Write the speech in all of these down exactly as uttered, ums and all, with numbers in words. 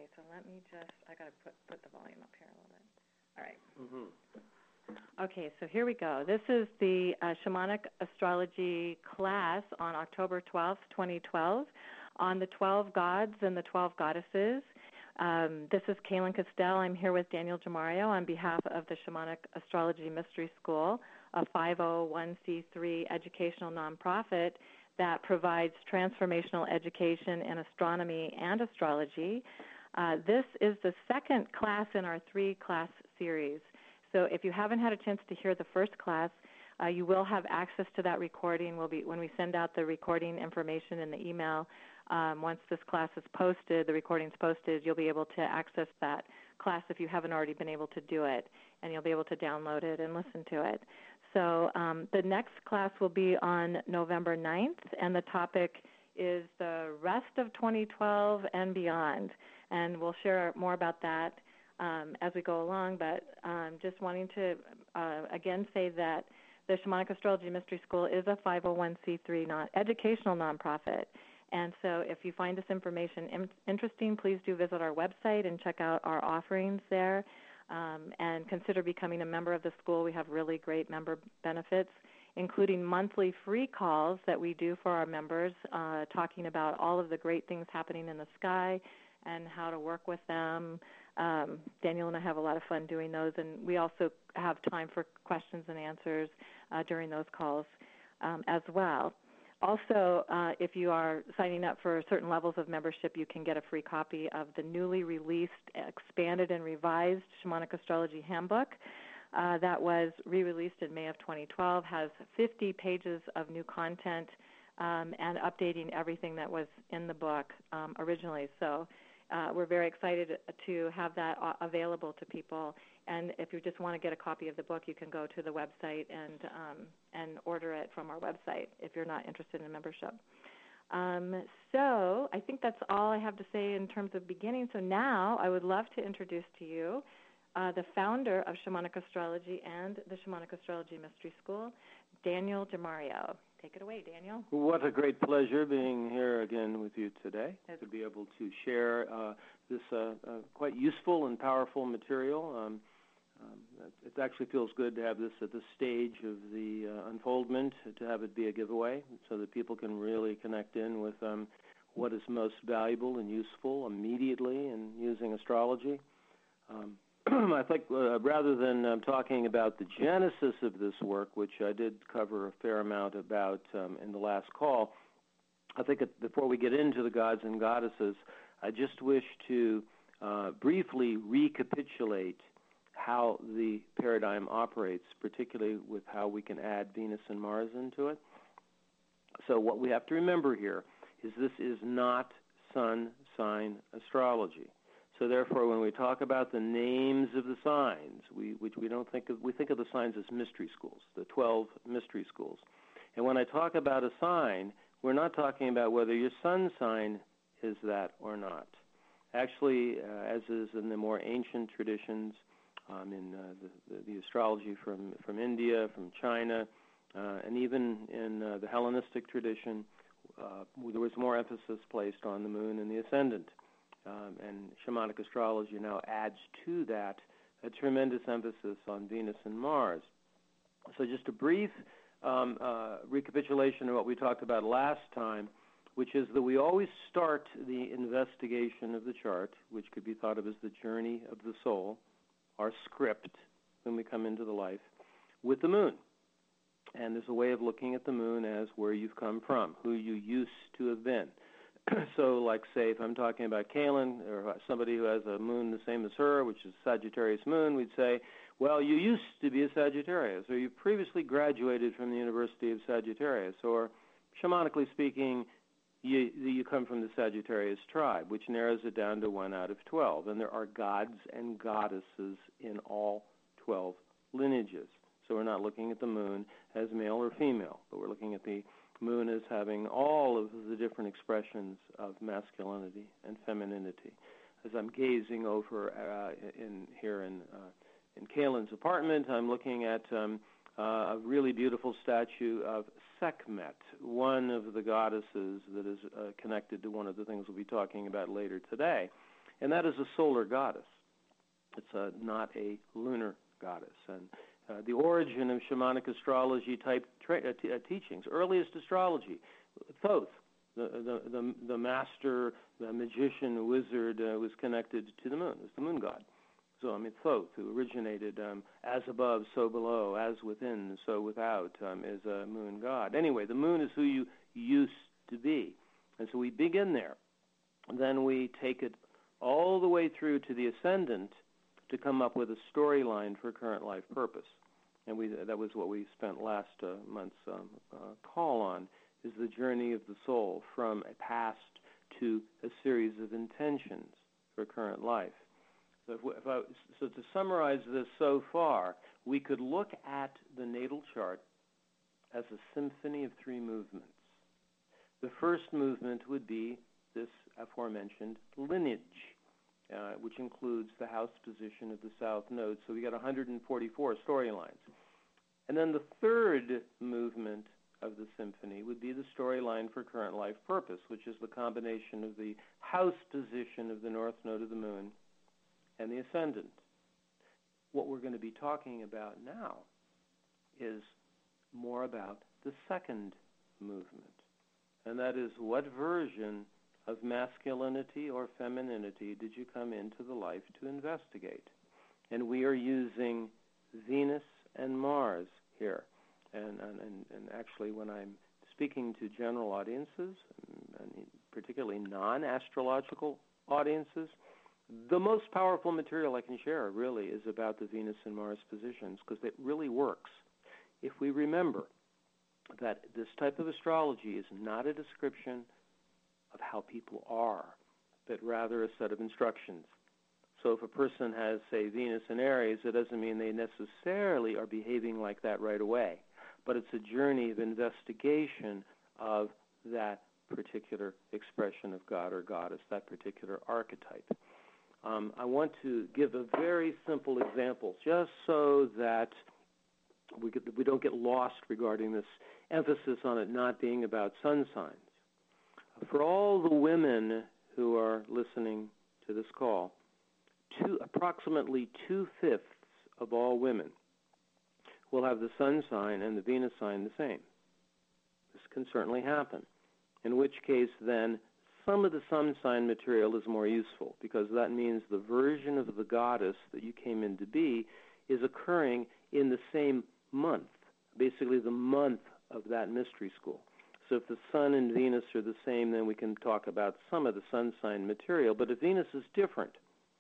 so let me just, I got to put, put the volume up here a little bit. All right. Mm-hmm. Okay, so here we go. This is the uh, Shamanic Astrology class on October twelfth, twenty twelve, on the twelve gods and the twelve goddesses. Um, this is Kaylin Castell. I'm here with Daniel Jamario on behalf of the Shamanic Astrology Mystery School, a five oh one c three educational nonprofit that provides transformational education in astronomy and astrology. Uh, this is the second class in our three-class series. So if you haven't had a chance to hear the first class, uh, you will have access to that recording. We'll be, when we send out the recording information in the email, um, once this class is posted, the recording's posted, you'll be able to access that class if you haven't already been able to do it, and you'll be able to download it and listen to it. So um, the next class will be on November ninth, and the topic is the rest of twenty twelve and beyond. And we'll share more about that um, as we go along, but um, just wanting to uh, again say that the Shamanic Astrology Mystery School is a five oh one c three non- educational nonprofit. And so if you find this information in- interesting, please do visit our website and check out our offerings there. Um, and consider becoming a member of the school. We have really great member benefits, including monthly free calls that we do for our members, uh, talking about all of the great things happening in the sky and how to work with them. Um, Daniel and I have a lot of fun doing those, and we also have time for questions and answers uh, during those calls um, as well. Also, uh, if you are signing up for certain levels of membership, you can get a free copy of the newly released, expanded, and revised Shamanic Astrology Handbook. Uh, that was re-released in May of twenty twelve, has fifty pages of new content um, and updating everything that was in the book um, originally. So uh, we're very excited to have that uh, available to people. And if you just want to get a copy of the book, you can go to the website and um, and order it from our website if you're not interested in membership. Um, so I think that's all I have to say in terms of beginning. So now I would love to introduce to you uh, the founder of Shamanic Astrology and the Shamanic Astrology Mystery School, Daniel Jamario. Take it away, Daniel. What a great pleasure being here again with you today, it's to be able to share uh, this uh, uh, quite useful and powerful material. Um, Um, it actually feels good to have this at this stage of the uh, unfoldment, to have it be a giveaway so that people can really connect in with um, what is most valuable and useful immediately in using astrology. Um, I think uh, rather than um, talking about the genesis of this work, which I did cover a fair amount about um, in the last call, I think it, before we get into the gods and goddesses, I just wish to uh, briefly recapitulate how the paradigm operates, particularly with how we can add Venus and Mars into it. So what we have to remember here is this is not sun sign astrology. So therefore, when we talk about the names of the signs, we, which we don't think of, we think of the signs as mystery schools, the twelve mystery schools. And when I talk about a sign, we're not talking about whether your sun sign is that or not. Actually, uh, as is in the more ancient traditions, Um, in uh, the, the, the astrology from, from India, from China, uh, and even in uh, the Hellenistic tradition, uh, there was more emphasis placed on the moon and the ascendant. Um, and Shamanic astrology now adds to that a tremendous emphasis on Venus and Mars. So just a brief um, uh, recapitulation of what we talked about last time, which is that we always start the investigation of the chart, which could be thought of as the journey of the soul, our script when we come into the life, with the moon. And there's a way of looking at the moon as where you've come from, who you used to have been. So like, say, if I'm talking about Kaylin or somebody who has a moon the same as her, which is Sagittarius moon, we'd say, well, you used to be a Sagittarius, or you previously graduated from the University of Sagittarius, or shamanically speaking, You, you come from the Sagittarius tribe, which narrows it down to one out of twelve. And there are gods and goddesses in all twelve lineages. So we're not looking at the moon as male or female, but we're looking at the moon as having all of the different expressions of masculinity and femininity. As I'm gazing over uh, in here in, uh, in Kaylin's apartment, I'm looking at um, Uh, a really beautiful statue of Sekhmet, one of the goddesses that is uh, connected to one of the things we'll be talking about later today. and that is a solar goddess. It's a, not a lunar goddess. And uh, the origin of shamanic astrology type tra- uh, t- uh, teachings, earliest astrology, Thoth, the, the, the, the master, the magician, wizard, uh, was connected to the moon. It was the moon god. So, I mean, Thoth, who originated um, as above, so below, as within, so without, um, is a moon god. Anyway, the moon is who you used to be. And so we begin there. Then we take it all the way through to the ascendant to come up with a storyline for current life purpose. And we that was what we spent last uh, month's um, uh, call on, is the journey of the soul from a past to a series of intentions for current life. So, if, we, if I, so to summarize this so far, we could look at the natal chart as a symphony of three movements. The first movement would be this aforementioned lineage, uh, which includes the house position of the south node. So we got one hundred forty-four storylines. And then the third movement of the symphony would be the storyline for current life purpose, which is the combination of the house position of the north node of the moon and the ascendant. What we're going to be talking about now is more about the second movement, and that is, what version of masculinity or femininity did you come into the life to investigate? And we are using Venus and Mars here. And, and, and actually, when I'm speaking to general audiences, and particularly non-astrological audiences, the most powerful material I can share really is about the Venus and Mars positions, because it really works. If we remember that this type of astrology is not a description of how people are, but rather a set of instructions. So if a person has, say, Venus in Aries, it doesn't mean they necessarily are behaving like that right away, but it's a journey of investigation of that particular expression of God or goddess, that particular archetype. Um, I want to give a very simple example, just so that we, get, we don't get lost regarding this emphasis on it not being about sun signs. For all the women who are listening to this call, two, approximately two-fifths of all women will have the sun sign and the Venus sign the same. This can certainly happen, in which case then some of the sun sign material is more useful, because that means the version of the goddess that you came in to be is occurring in the same month, basically the month of that mystery school. So if the Sun and Venus are the same, then we can talk about some of the sun sign material. But if Venus is different,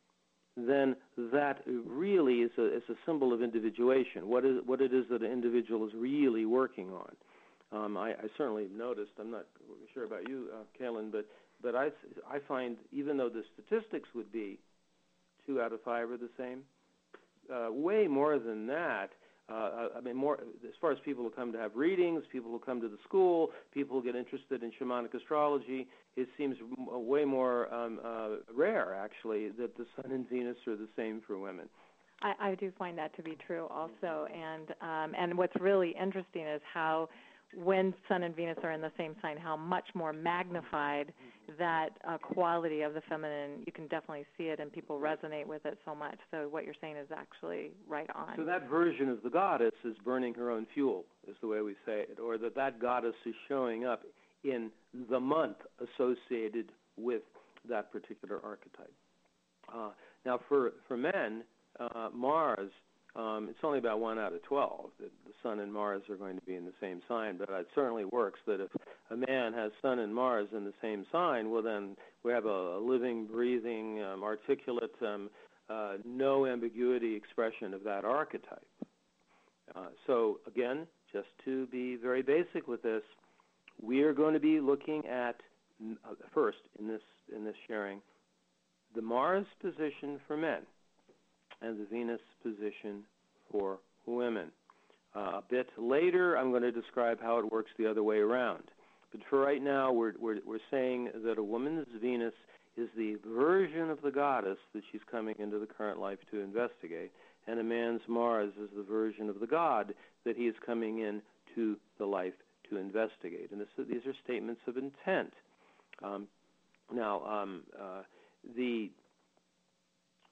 then that really is a, is a symbol of individuation, what, is, what it is that an individual is really working on. Um, I, I certainly noticed, I'm not sure about you, uh, Kaylin, but, but I, I find even though the statistics would be two out of five are the same, uh, way more than that. Uh, I mean, more as far as people who come to have readings, people who come to the school, people who get interested in shamanic astrology, it seems way more um, uh, rare, actually, that the Sun and Venus are the same for women. I, I do find that to be true also. And, um, and what's really interesting is how when Sun and Venus are in the same sign, how much more magnified that uh, quality of the feminine, you can definitely see it, and people resonate with it so much. So what you're saying is actually right on. So that version of the goddess is burning her own fuel, is the way we say it, or that that goddess is showing up in the month associated with that particular archetype. Uh, now, for, for men, uh, Mars, Um, it's only about one out of twelve that the Sun and Mars are going to be in the same sign, but it certainly works that if a man has Sun and Mars in the same sign, well, then we have a, a living, breathing, um, articulate, um, uh, no ambiguity expression of that archetype. Uh, so, again, just to be very basic with this, we are going to be looking at, uh, first in this, in this sharing, the Mars position for men and the Venus position for women. Uh, a bit later, I'm going to describe how it works the other way around. But for right now, we're, we're, we're saying that a woman's Venus is the version of the goddess that she's coming into the current life to investigate, and a man's Mars is the version of the god that he is coming in to the life to investigate. And this, these are statements of intent. Um, now, um, uh, the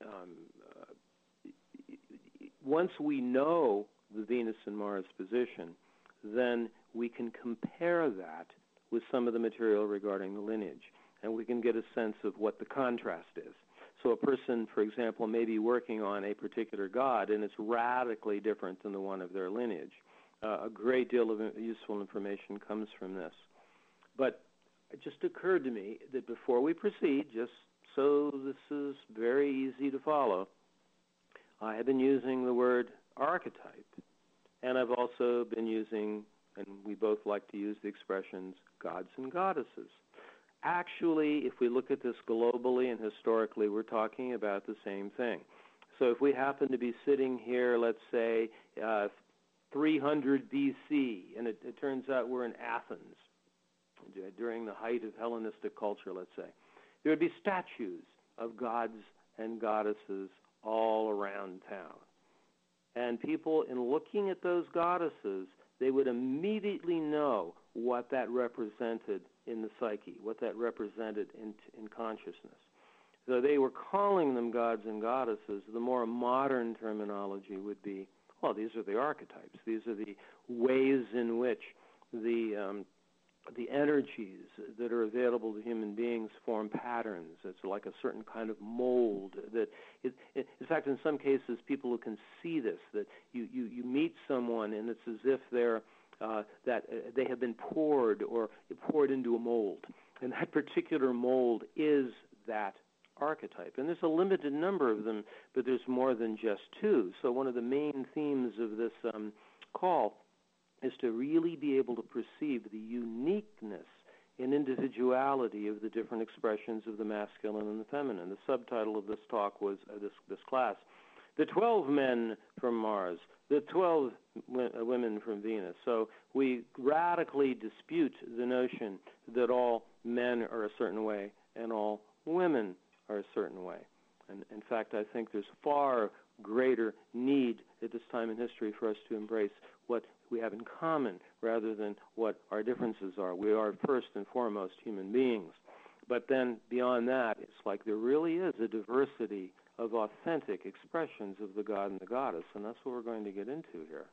um, uh, once we know the Venus and Mars position, then we can compare that with some of the material regarding the lineage, and we can get a sense of what the contrast is. So a person, for example, may be working on a particular god, and it's radically different than the one of their lineage. Uh, a great deal of useful information comes from this. But it just occurred to me that before we proceed, just so this is very easy to follow, I have been using the word archetype, and I've also been using, and we both like to use the expressions, gods and goddesses. Actually, if we look at this globally and historically, we're talking about the same thing. So if we happen to be sitting here, let's say, uh, three hundred B C, and it, it turns out we're in Athens during the height of Hellenistic culture, let's say, there would be statues of gods and goddesses all around town. And people, in looking at those goddesses, they would immediately know what that represented in the psyche, what that represented in, in consciousness. So they were calling them gods and goddesses. The more modern terminology would be, well, these are the archetypes. These are the ways in which the um, the energies that are available to human beings form patterns. It's like a certain kind of mold that, it, it, in fact, in some cases, people who can see this, that you, you, you meet someone and it's as if they're, uh, that uh, they have been poured or poured into a mold. And that particular mold is that archetype. And there's a limited number of them, but there's more than just two. So one of the main themes of this um, call is to really be able to perceive the uniqueness and individuality of the different expressions of the masculine and the feminine. The subtitle of this talk was, uh, this, this class, The twelve Men from Mars, the twelve w- Women from Venus. So we radically dispute the notion that all men are a certain way and all women are a certain way. And in fact, I think there's far greater need at this time in history for us to embrace what we have in common rather than what our differences are. We are first and foremost human beings. But then beyond that, it's like there really is a diversity of authentic expressions of the god and the goddess, and that's what we're going to get into here.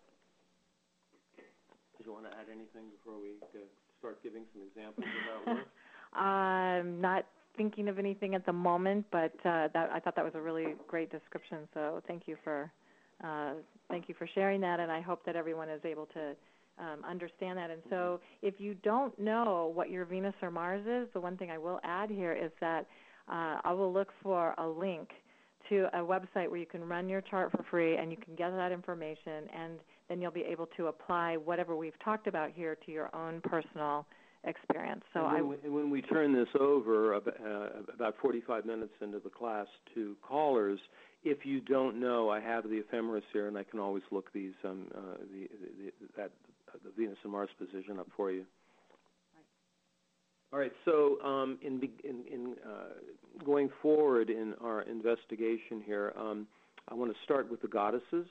Did you want to add anything before we uh, start giving some examples of that work? I'm not thinking of anything at the moment, but uh, that, I thought that was a really great description, so thank you for uh, thank you for sharing that, and I hope that everyone is able to um, understand that. And so if you don't know what your Venus or Mars is, the one thing I will add here is that uh, I will look for a link to a website where you can run your chart for free and you can get that information, and then you'll be able to apply whatever we've talked about here to your own personal experience. So and when, I, we, when we turn this over uh, about forty-five minutes into the class to callers, if you don't know, I have the ephemeris here, and I can always look these um, uh, the, the, the, that uh, the Venus and Mars position up for you. All right. So um, in, in, in uh, going forward in our investigation here, um, I want to start with the goddesses,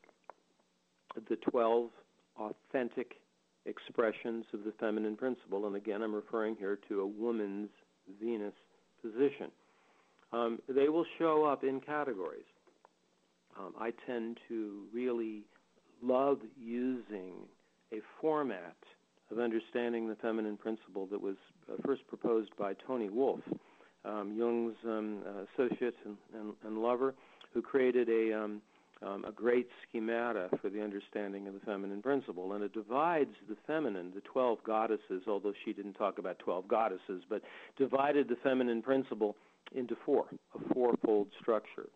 the twelve authentic expressions of the feminine principle. And again, I'm referring here to a woman's Venus position. Um, they will show up in categories. Um, I tend to really love using a format of understanding the feminine principle that was uh, first proposed by Tony Wolff, um, Jung's um, uh, associate and, and, and lover, who created a, um, um, a great schemata for the understanding of the feminine principle. And it divides the feminine, the twelve goddesses, although she didn't talk about twelve goddesses, but divided the feminine principle into four, a fourfold structure.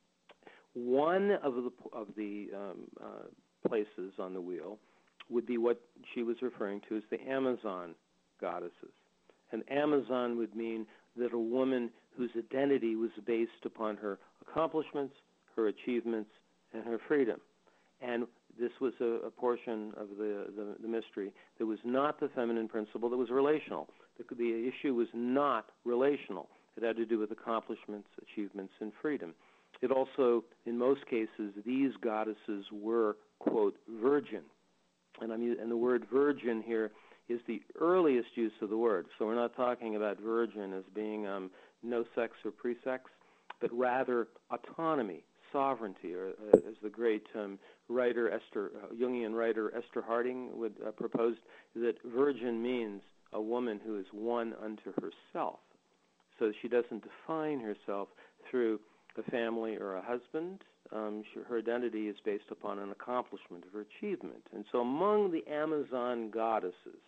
One of the, of the um, uh, places on the wheel would be what she was referring to as the Amazon goddesses. And Amazon would mean that a woman whose identity was based upon her accomplishments, her achievements, and her freedom. And this was a, a portion of the, the, the mystery that was not the feminine principle, that was relational. The, the issue was not relational. It had to do with accomplishments, achievements, and freedom. It also, in most cases, these goddesses were, quote, virgin. And, I'm, and the word virgin here is the earliest use of the word. So we're not talking about virgin as being um, no sex or pre-sex. but rather autonomy, sovereignty, or uh, as the great um, writer Esther, uh, Jungian writer Esther Harding would uh, propose, that virgin means a woman who is one unto herself. So she doesn't define herself through a family or a husband. Um, she, her identity is based upon an accomplishment of her achievement. And so among the Amazon goddesses,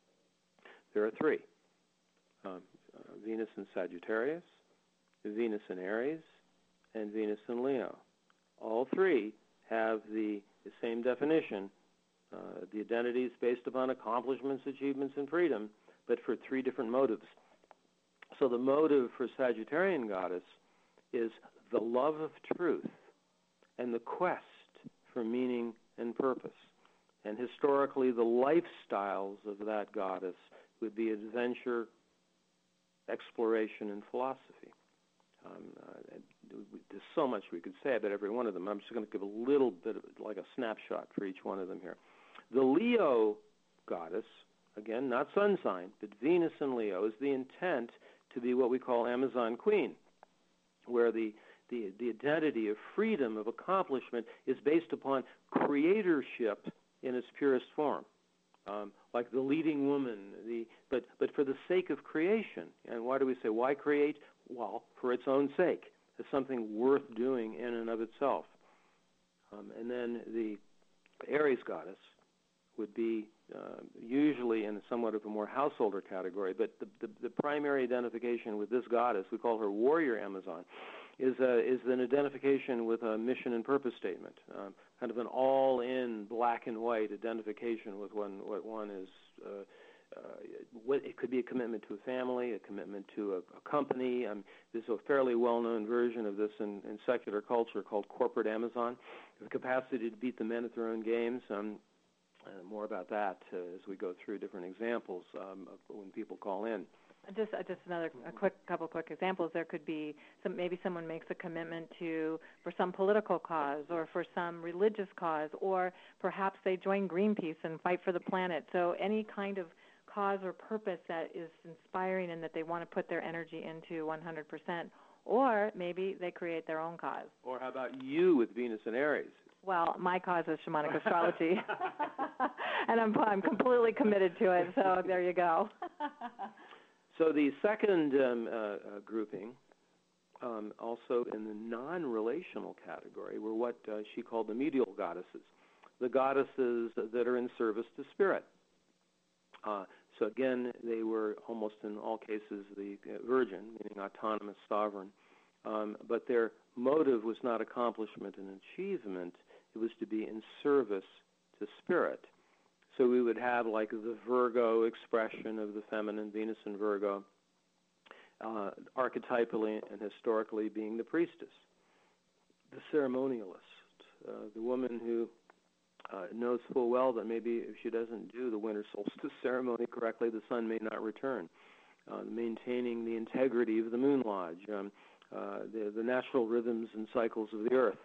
there are three. Um, uh, Venus in Sagittarius, Venus in Aries, and Venus in Leo. All three have the, the same definition. Uh, the identity is based upon accomplishments, achievements, and freedom, but for three different motives. So the motive for Sagittarian goddess is the love of truth and the quest for meaning and purpose. And historically, the lifestyles of that goddess would be adventure, exploration, and philosophy. Um, uh, there's so much we could say about every one of them. I'm just going to give a little bit of like a snapshot for each one of them here. The Leo goddess, again, not sun sign, but Venus in Leo, is the intent to be what we call Amazon Queen, where the, the, the identity of freedom, of accomplishment, is based upon creatorship in its purest form. Um, like the leading woman, the but but for the sake of creation. And why do we say why create? Well, for its own sake, as something worth doing in and of itself. Um, and then the Aries goddess would be uh, usually in somewhat of a more householder category, but the, the, the primary identification with this goddess, we call her warrior Amazon, is uh, is an identification with a mission and purpose statement, um, kind of an all-in black and white identification with one, what one is. Uh, uh, what, it could be a commitment to a family, a commitment to a, a company. Um, there's a fairly well-known version of this in, in secular culture called corporate Amazon, the capacity to beat the men at their own games. Um, uh, more about that uh, as we go through different examples um, of when people call in. Just uh, just another a quick couple quick examples. There could be some maybe someone makes a commitment to for some political cause or for some religious cause, or perhaps they join Greenpeace and fight for the planet. So any kind of cause or purpose that is inspiring and that they want to put their energy into one hundred percent. Or maybe they create their own cause. Or how about you with Venus and Aries? Well, my cause is shamanic astrology, and I'm I'm completely committed to it. So there you go. So the second um, uh, uh, grouping, um, also in the non-relational category, were what uh, she called the medial goddesses, the goddesses that are in service to spirit. Uh, so again, they were almost in all cases the uh, virgin, meaning autonomous, sovereign, um, but their motive was not accomplishment and achievement. It was to be in service to spirit. So we would have like the Virgo expression of the feminine, Venus and Virgo, uh, archetypally and historically being the priestess, the ceremonialist, uh, the woman who uh, knows full well that maybe if she doesn't do the winter solstice ceremony correctly, the sun may not return, uh, maintaining the integrity of the moon lodge, um, uh, the, the natural rhythms and cycles of the earth,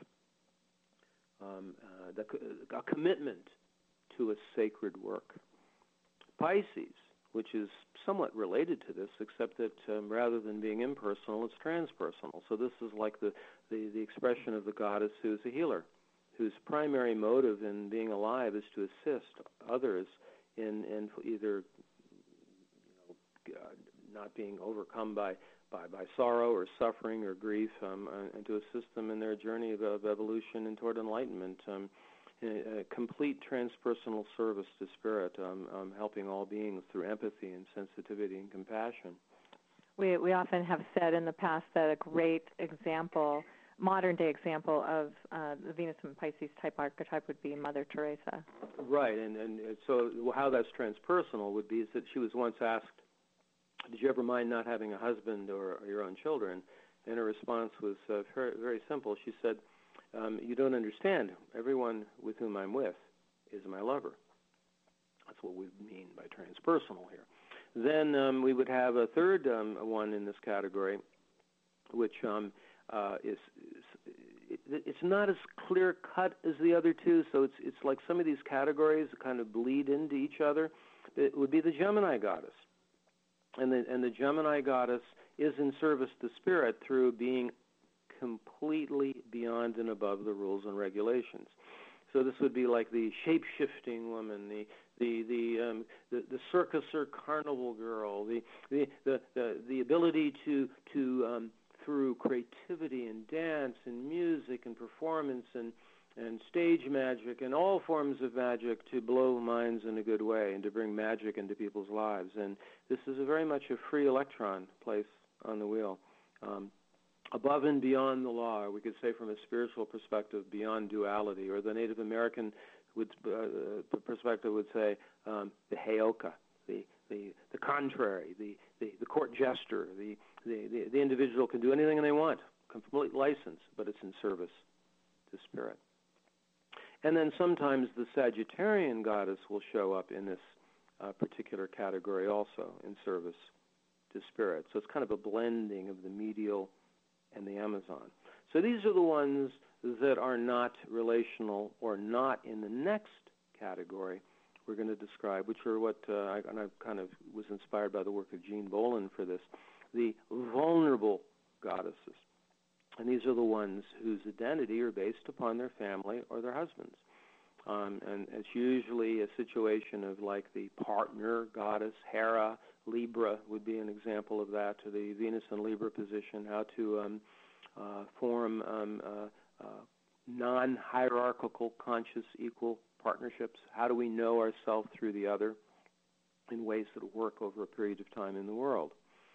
um, uh, the, a commitment to a sacred work. Pisces, which is somewhat related to this, except that um, rather than being impersonal, it's transpersonal. So this is like the, the, the expression of the goddess who's a healer, whose primary motive in being alive is to assist others in, in either you know, uh, not being overcome by, by, by sorrow or suffering or grief, um, and to assist them in their journey of, of evolution and toward enlightenment. Um, A complete transpersonal service to spirit, um, um, helping all beings through empathy and sensitivity and compassion. We we often have said in the past that a great example, modern day example of uh, the Venus and Pisces type archetype would be Mother Teresa. Right, and, and so how that's transpersonal would be is that she was once asked, did you ever mind not having a husband or, or your own children? And her response was uh, very, very simple. She said, Um, you don't understand. Everyone with whom I'm with is my lover. That's what we mean by transpersonal here. Then um, we would have a third um, one in this category, which um, uh, is, is it, it's not as clear cut as the other two. So it's it's like some of these categories kind of bleed into each other. It would be the Gemini goddess, and the and the Gemini goddess is in service to spirit through being completely beyond and above the rules and regulations. So this would be like the shape-shifting woman, the the the um, the, the circus or carnival girl, the the the the, the ability to to um, through creativity and dance and music and performance and and stage magic and all forms of magic to blow minds in a good way and to bring magic into people's lives. And this is a very much a free electron place on the wheel. Um, above and beyond the law, or we could say from a spiritual perspective, beyond duality, or the Native American would, uh, perspective would say um, the heyoka, the, the the contrary, the, the, the court jester, the, the, the, the individual can do anything they want, complete license, but it's in service to spirit. And then sometimes the Sagittarian goddess will show up in this uh, particular category also, in service to spirit. So it's kind of a blending of the medial and the Amazon. So these are the ones that are not relational or not in the next category we're going to describe, which are what, uh, I, and I kind of was inspired by the work of Jean Bolin for this, the vulnerable goddesses. And these are the ones whose identity are based upon their family or their husbands. Um, and it's usually a situation of like the partner goddess, Hera, Libra would be an example of that, to the Venus and Libra position, how to um, uh, form um, uh, uh, non-hierarchical, conscious, equal partnerships. How do we know ourselves through the other in ways that work over a period of time in the world?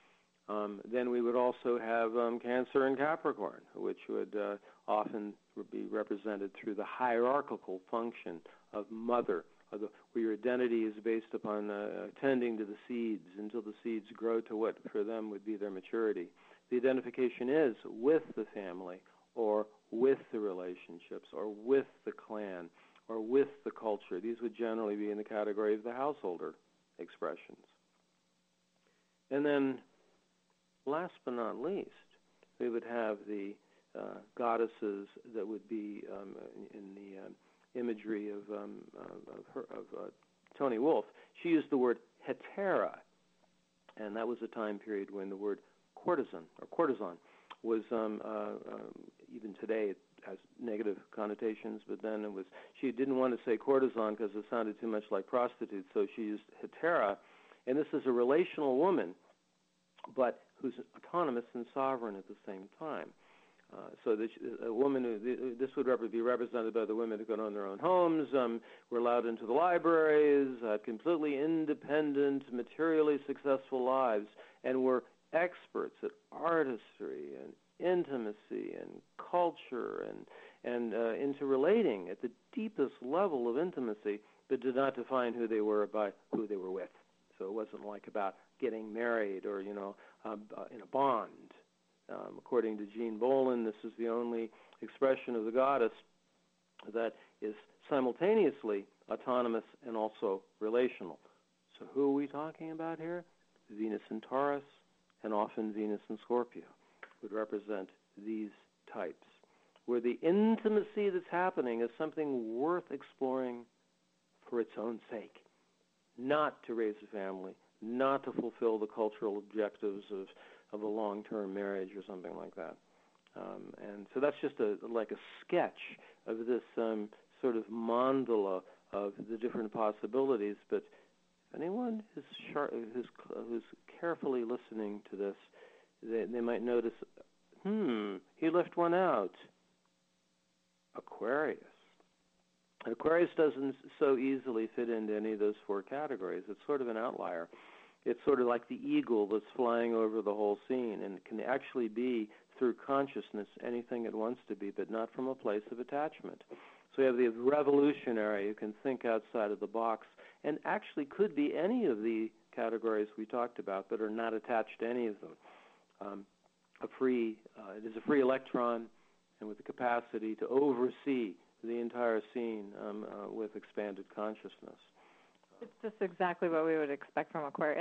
Um, then we would also have um, Cancer and Capricorn, which would uh, often be represented through the hierarchical function of mother, of the, where your identity is based upon uh, tending to the seeds until the seeds grow to what for them would be their maturity. The identification is with the family or with the relationships or with the clan or with the culture. These would generally be in the category of the householder expressions. And then last but not least, we would have the uh, goddesses that would be um, in, in the um, imagery of, um, of, her, of uh, Toni Wolff. She used the word hetera, and that was a time period when the word courtesan or courtesan was, um, uh, um, even today it has negative connotations, but then it was, she didn't want to say courtesan because it sounded too much like prostitute, so she used hetera, and this is a relational woman, but who's autonomous and sovereign at the same time. Uh, so this, a woman who, this would be represented by the women who go on their own homes, um, were allowed into the libraries, had completely independent, materially successful lives, and were experts at artistry and intimacy and culture and and uh, into relating at the deepest level of intimacy, but did not define who they were by who they were with. So it wasn't like about getting married or, you know, um, uh, in a bond. Um, according to Jean Bolin, this is the only expression of the goddess that is simultaneously autonomous and also relational. So who are we talking about here? Venus in Taurus and often Venus in Scorpio would represent these types, where the intimacy that's happening is something worth exploring for its own sake, not to raise a family, not to fulfill the cultural objectives of, of a long-term marriage or something like that. Um, and so that's just a, like a sketch of this um, sort of mandala of the different possibilities. But if anyone is sharp, who's, who's carefully listening to this, they, they might notice, hmm, he left one out. Aquarius. Aquarius doesn't so easily fit into any of those four categories. It's sort of an outlier. It's sort of like the eagle that's flying over the whole scene, and it can actually be, through consciousness, anything it wants to be, but not from a place of attachment. So you have the revolutionary who can think outside of the box, and actually could be any of the categories we talked about, but are not attached to any of them. Um, a free, uh, it is a free electron, and with the capacity to oversee the entire scene um, uh, with expanded consciousness. It's just exactly what we would expect from Aquarius.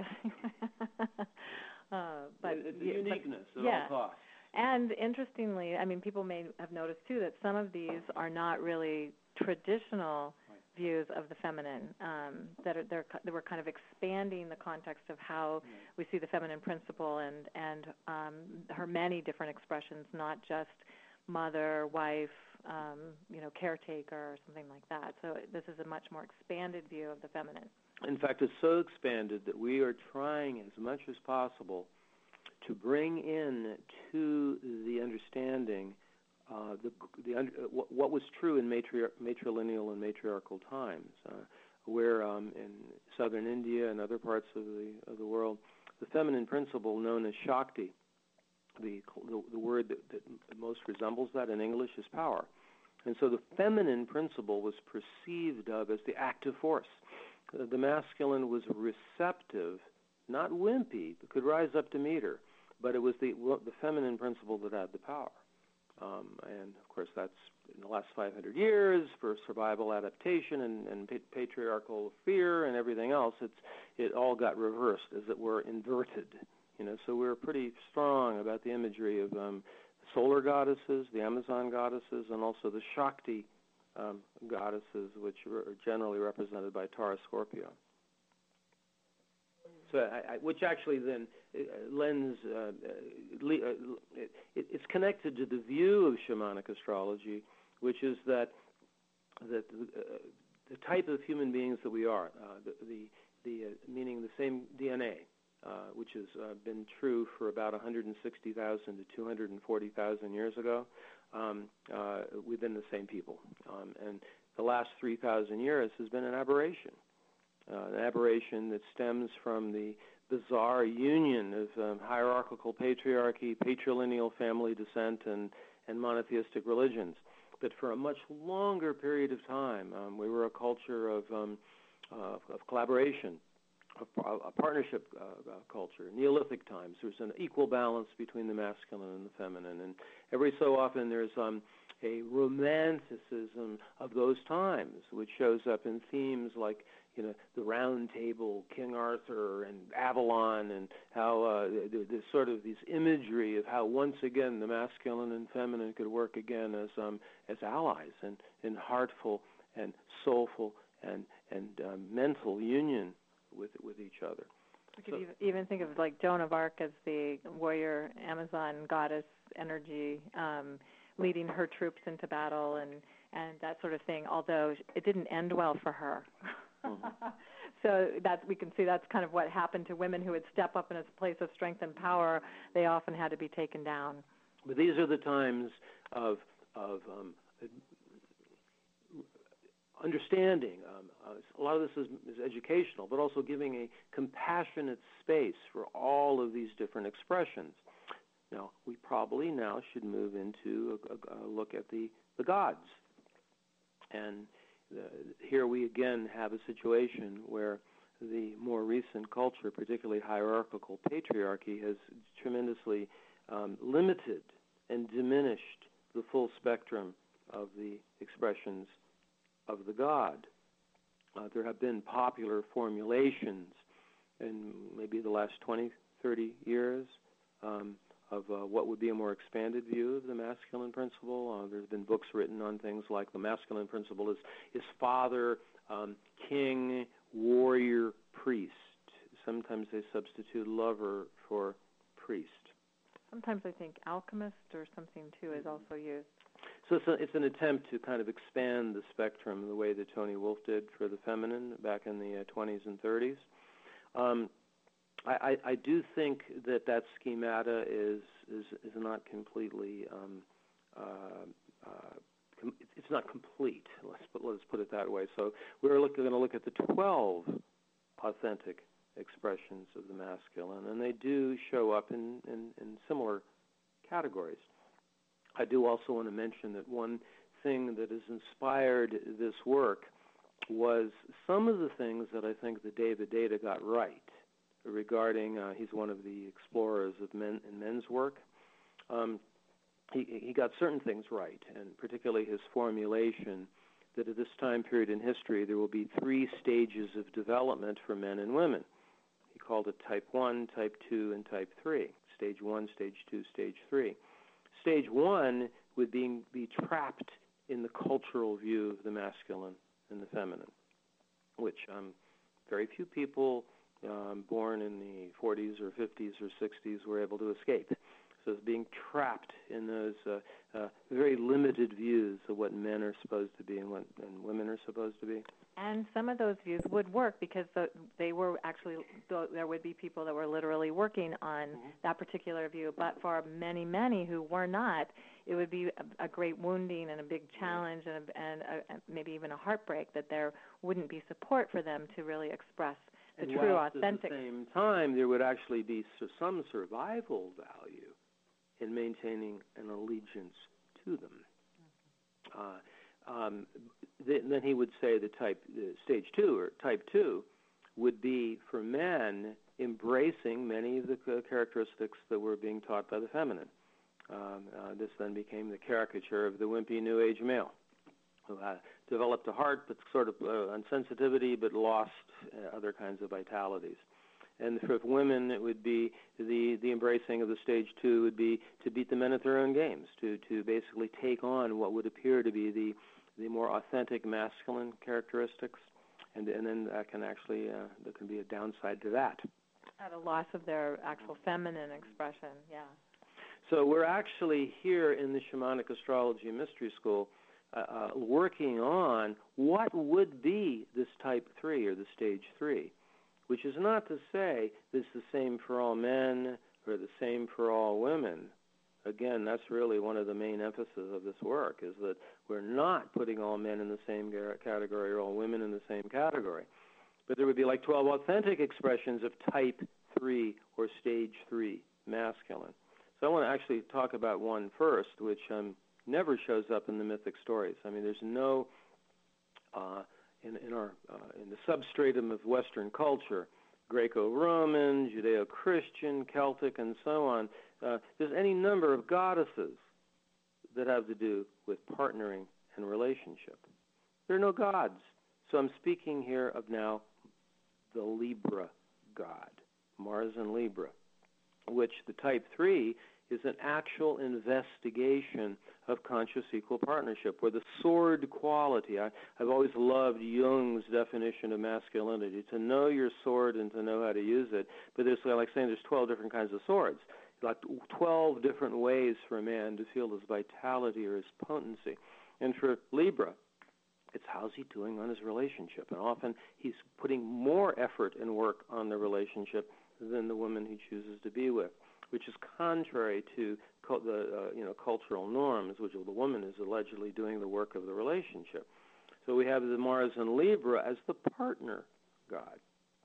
uh, but it's a uniqueness but, at yeah. all costs. And interestingly, I mean, people may have noticed too that some of these are not really traditional right. views of the feminine. Um, that are they're they were kind of expanding the context of how right. we see the feminine principle and and um, her many different expressions, not just mother, wife, um, you know, caretaker, or something like that. So this is a much more expanded view of the feminine. In fact, it's so expanded that we are trying as much as possible to bring in to the understanding uh, the, the under, what, what was true in matri- matrilineal and matriarchal times, uh, where um, in southern India and other parts of the of the world, the feminine principle known as Shakti, the the, the word that, that most resembles that in English is power, and so the feminine principle was perceived of as the active force. Uh, the masculine was receptive, not wimpy, but could rise up to meet her. But it was the the feminine principle that had the power. Um, and, of course, that's in the last five hundred years for survival adaptation and, and pa- patriarchal fear and everything else. It's it all got reversed, as it were, inverted. You know, so we're pretty strong about the imagery of um, solar goddesses, the Amazon goddesses, and also the Shakti um, goddesses, which are generally represented by Taurus Scorpio. So, I, I, which actually then uh, lends, uh, uh, le- uh, it, it's connected to the view of shamanic astrology, which is that that uh, the type of human beings that we are, uh, the the, the uh, meaning the same D N A, uh, which has uh, been true for about one hundred sixty thousand to two hundred forty thousand years ago, um, uh, within the same people, um, and the last three thousand years has been an aberration. Uh, an aberration that stems from the bizarre union of um, hierarchical patriarchy, patrilineal family descent, and, and monotheistic religions. But for a much longer period of time, um, we were a culture of, um, uh, of collaboration, of, a partnership uh, uh, culture. Neolithic times, there was an equal balance between the masculine and the feminine. And every so often there's um, a romanticism of those times, which shows up in themes like, you know, the Round Table, King Arthur, and Avalon, and how uh, there's sort of this imagery of how once again the masculine and feminine could work again as um, as allies and in heartful and soulful and and um, mental union with with each other. We could so, even think of like Joan of Arc as the warrior Amazon goddess energy, um, leading her troops into battle and and that sort of thing. Although it didn't end well for her. Mm-hmm. So that we can see that's kind of what happened to women who would step up in a place of strength and power. They often had to be taken down. But these are the times of of um, understanding. Um, uh, a lot of this is, is educational, but also giving a compassionate space for all of these different expressions. Now, we probably now should move into a, a, a look at the, the gods. And uh, here we again have a situation where the more recent culture, particularly hierarchical patriarchy, has tremendously um, limited and diminished the full spectrum of the expressions of the god. Uh, there have been popular formulations in maybe the last twenty, thirty years um, of uh, what would be a more expanded view of the masculine principle. Uh, there's been books written on things like the masculine principle is, is father, um, king, warrior, priest. Sometimes they substitute lover for priest. Sometimes I think alchemist or something, too, is also used. So it's, a, it's an attempt to kind of expand the spectrum the way that Tony Wolff did for the feminine back in the uh, twenties and thirties. Um, I, I, I do think that that schemata is is, is not completely, um, uh, uh, com- it's not complete. Let's put, let's put it that way. So we're look, going to look at the twelve authentic expressions of the masculine, and they do show up in, in, in similar categories. I do also want to mention that one thing that has inspired this work was some of the things that I think that David Deida got right regarding, uh, he's one of the explorers of men in men's work. Um, he, he got certain things right, and particularly his formulation that at this time period in history there will be three stages of development for men and women. He called it type one, type two, and type three. Stage one, stage two, stage three. Stage one would be, be trapped in the cultural view of the masculine and the feminine, which um, very few people um, born in the forties or fifties or sixties were able to escape. as being trapped in those uh, uh, very limited views of what men are supposed to be and what and women are supposed to be. And some of those views would work because the, they were actually, there would be people that were literally working on mm-hmm. that particular view. But for many, many who were not, it would be a, a great wounding and a big challenge and, a, and a, maybe even a heartbreak that there wouldn't be support for them to really express the and true, whilst authentic. At the same time, there would actually be some survival value in maintaining an allegiance to them. Mm-hmm. Uh, Um, th- then he would say the type, uh, stage two or type two would be for men embracing many of the uh, characteristics that were being taught by the feminine. Um, uh, this then became the caricature of the wimpy New Age male who uh, developed a heart but sort of uh, on sensitivity but lost uh, other kinds of vitalities. And for women, it would be the, the embracing of the stage two would be to beat the men at their own games, to, to basically take on what would appear to be the the more authentic masculine characteristics, and, and then that can actually, uh, there can be a downside to that. At a loss of their actual feminine expression, yeah. So we're actually here in the Shamanic Astrology Mystery School uh, uh, working on what would be this type three or the stage three, which is not to say this is the same for all men or the same for all women. Again, that's really one of the main emphases of this work, is that we're not putting all men in the same category or all women in the same category. But there would be like twelve authentic expressions of type three or stage three masculine. So I want to actually talk about one first, which um, never shows up in the mythic stories. I mean, there's no, uh, in, in, our, uh, in the substratum of Western culture, Greco-Roman, Judeo-Christian, Celtic, and so on, Uh, there's any number of goddesses that have to do with partnering and relationship. There are no gods. So I'm speaking here of now the Libra god, Mars in Libra, which the type three is an actual investigation of conscious equal partnership, where the sword quality, I, I've always loved Jung's definition of masculinity, to know your sword and to know how to use it. But there's, like saying, there's twelve different kinds of swords. Like twelve different ways for a man to feel his vitality or his potency. And for Libra, it's how's he doing on his relationship. And often he's putting more effort and work on the relationship than the woman he chooses to be with, which is contrary to the uh, you know cultural norms, which the woman is allegedly doing the work of the relationship. So we have the Mars in Libra as the partner god.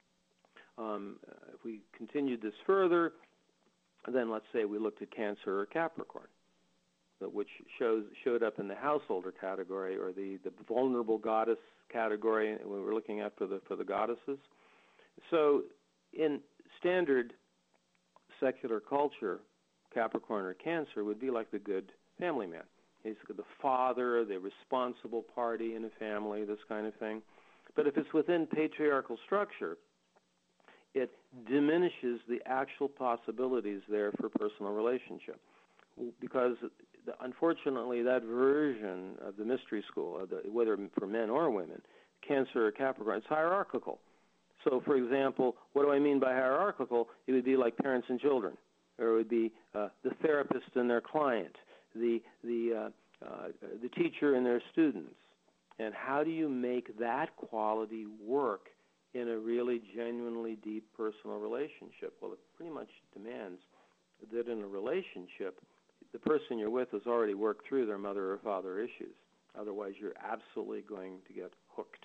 Um, if we continued this further, then let's say we looked at Cancer or Capricorn, which shows showed up in the householder category or the, the vulnerable goddess category when we were looking at for the for the goddesses. So in standard secular culture, Capricorn or Cancer would be like the good family man. He's the father, the responsible party in a family, this kind of thing. But if it's within patriarchal structure, it diminishes the actual possibilities there for personal relationship, because the, unfortunately that version of the mystery school, of the, whether for men or women, Cancer or Capricorn, it's hierarchical. So, for example, what do I mean by hierarchical? It would be like parents and children, or it would be uh, the therapist and their client, the the uh, uh, the teacher and their students. And how do you make that quality work in a really genuinely deep personal relationship? Well, it pretty much demands that in a relationship, the person you're with has already worked through their mother or father issues. Otherwise, you're absolutely going to get hooked.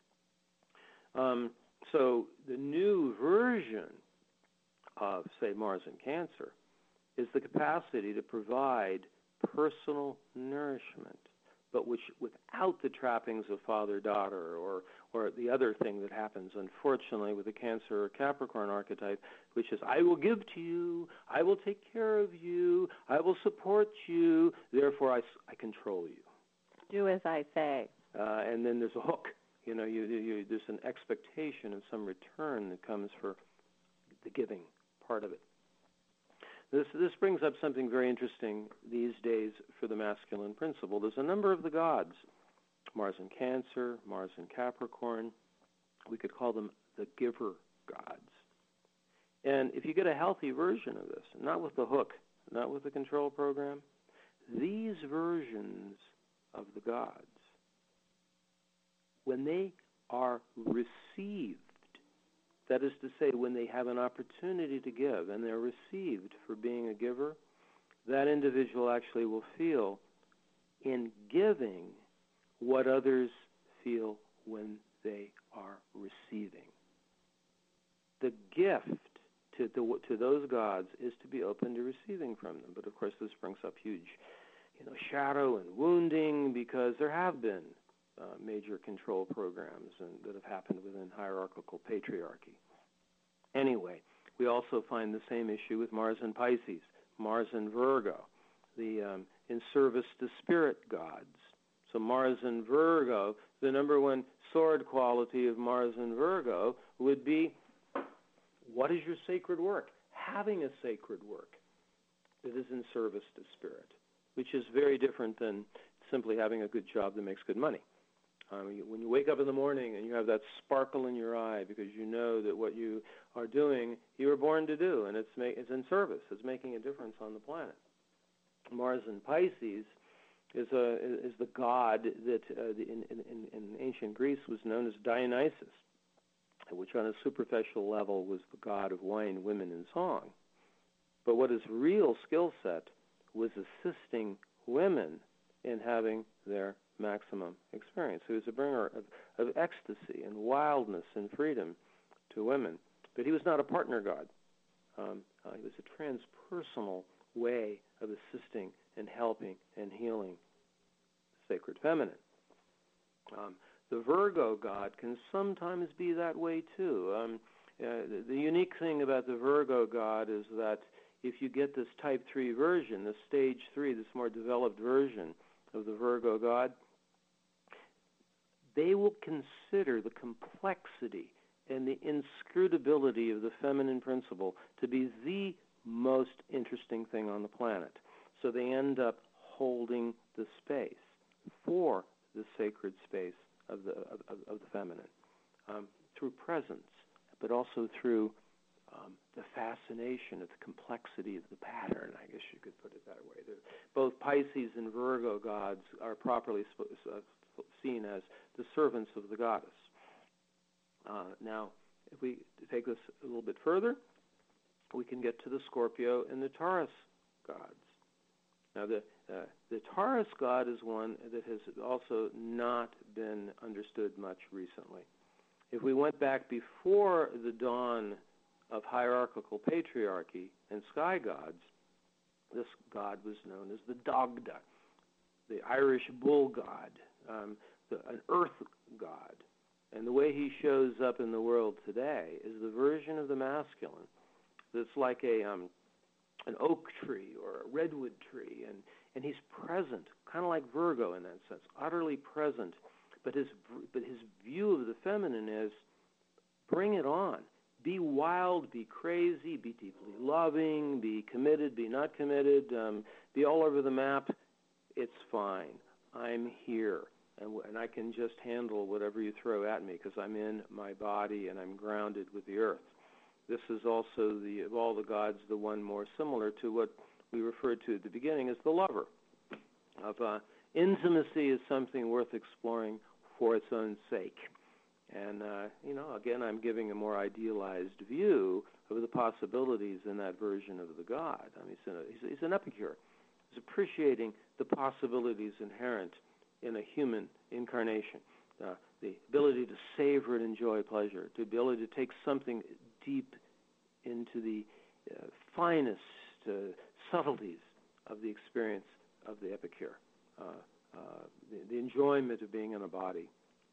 Um, so the new version of, say, Mars in Cancer is the capacity to provide personal nourishment, but which without the trappings of father-daughter or or the other thing that happens, unfortunately, with the Cancer or Capricorn archetype, which is, I will give to you, I will take care of you, I will support you, therefore I, I control you. Do as I say. Uh, and then there's a hook. You know, you, you, there's an expectation of some return that comes for the giving part of it. This this brings up something very interesting these days for the masculine principle. There's a number of the gods, Mars in Cancer, Mars in Capricorn. We could call them the giver gods. And if you get a healthy version of this, not with the hook not with the control program. These versions of the gods, when they are received, that is to say, when they have an opportunity to give and they're received for being a giver, that individual actually will feel in giving what others feel when they are receiving. The gift to, the, to those gods is to be open to receiving from them. But of course, this brings up huge, you know, shadow and wounding, because there have been uh, major control programs and, that have happened within hierarchical patriarchy. Anyway, we also find the same issue with Mars and Pisces, Mars and Virgo, the um, in service to spirit gods. So Mars and Virgo, the number one sword quality of Mars and Virgo would be, what is your sacred work? Having a sacred work that is in service to spirit, which is very different than simply having a good job that makes good money. Um, when you wake up in the morning and you have that sparkle in your eye because you know that what you are doing, you were born to do, and it's, ma- it's in service. It's making a difference on the planet. Mars in Pisces is, a, is the god that uh, the, in, in, in ancient Greece was known as Dionysus, which on a superficial level was the god of wine, women, and song. But what his real skill set was assisting women in having their maximum experience. He was a bringer of, of ecstasy and wildness and freedom to women. But he was not a partner god. Um, uh, he was a transpersonal way of assisting and helping and healing the sacred feminine. Um, the Virgo god can sometimes be that way too. Um, uh, the, the unique thing about the Virgo god is that if you get this type three version, this stage three, this more developed version of the Virgo god, they will consider the complexity and the inscrutability of the feminine principle to be the most interesting thing on the planet. So they end up holding the space for the sacred space of the of, of the feminine um, through presence, but also through um, the fascination of the complexity of the pattern. I guess you could put it that way. The, both Pisces and Virgo gods are properly sp- uh, seen as the servants of the goddess. Uh, now, if we take this a little bit further, we can get to the Scorpio and the Taurus gods. Now, the uh, the Taurus god is one that has also not been understood much recently. If we went back before the dawn of hierarchical patriarchy and sky gods, this god was known as the Dagda, the Irish bull god, um, the, an earth god. And the way he shows up in the world today is the version of the masculine that's like a um, an oak tree or a redwood tree, and, and he's present, kind of like Virgo in that sense, utterly present. But his but his view of the feminine is, bring it on. Be wild, be crazy, be deeply loving, be committed, be not committed, um, be all over the map. It's fine. I'm here, and, and I can just handle whatever you throw at me because I'm in my body and I'm grounded with the earth. This is also, the of all the gods, the one more similar to what we referred to at the beginning as the lover. Of uh, intimacy is something worth exploring for its own sake. And, uh, you know, again, I'm giving a more idealized view of the possibilities in that version of the god. I mean, he's, a, he's, he's an epicure. He's appreciating the possibilities inherent in a human incarnation, uh, the ability to savor and enjoy pleasure, the ability to take something deep into the uh, finest uh, subtleties of the experience of the epicure, uh, uh, the, the enjoyment of being in a body.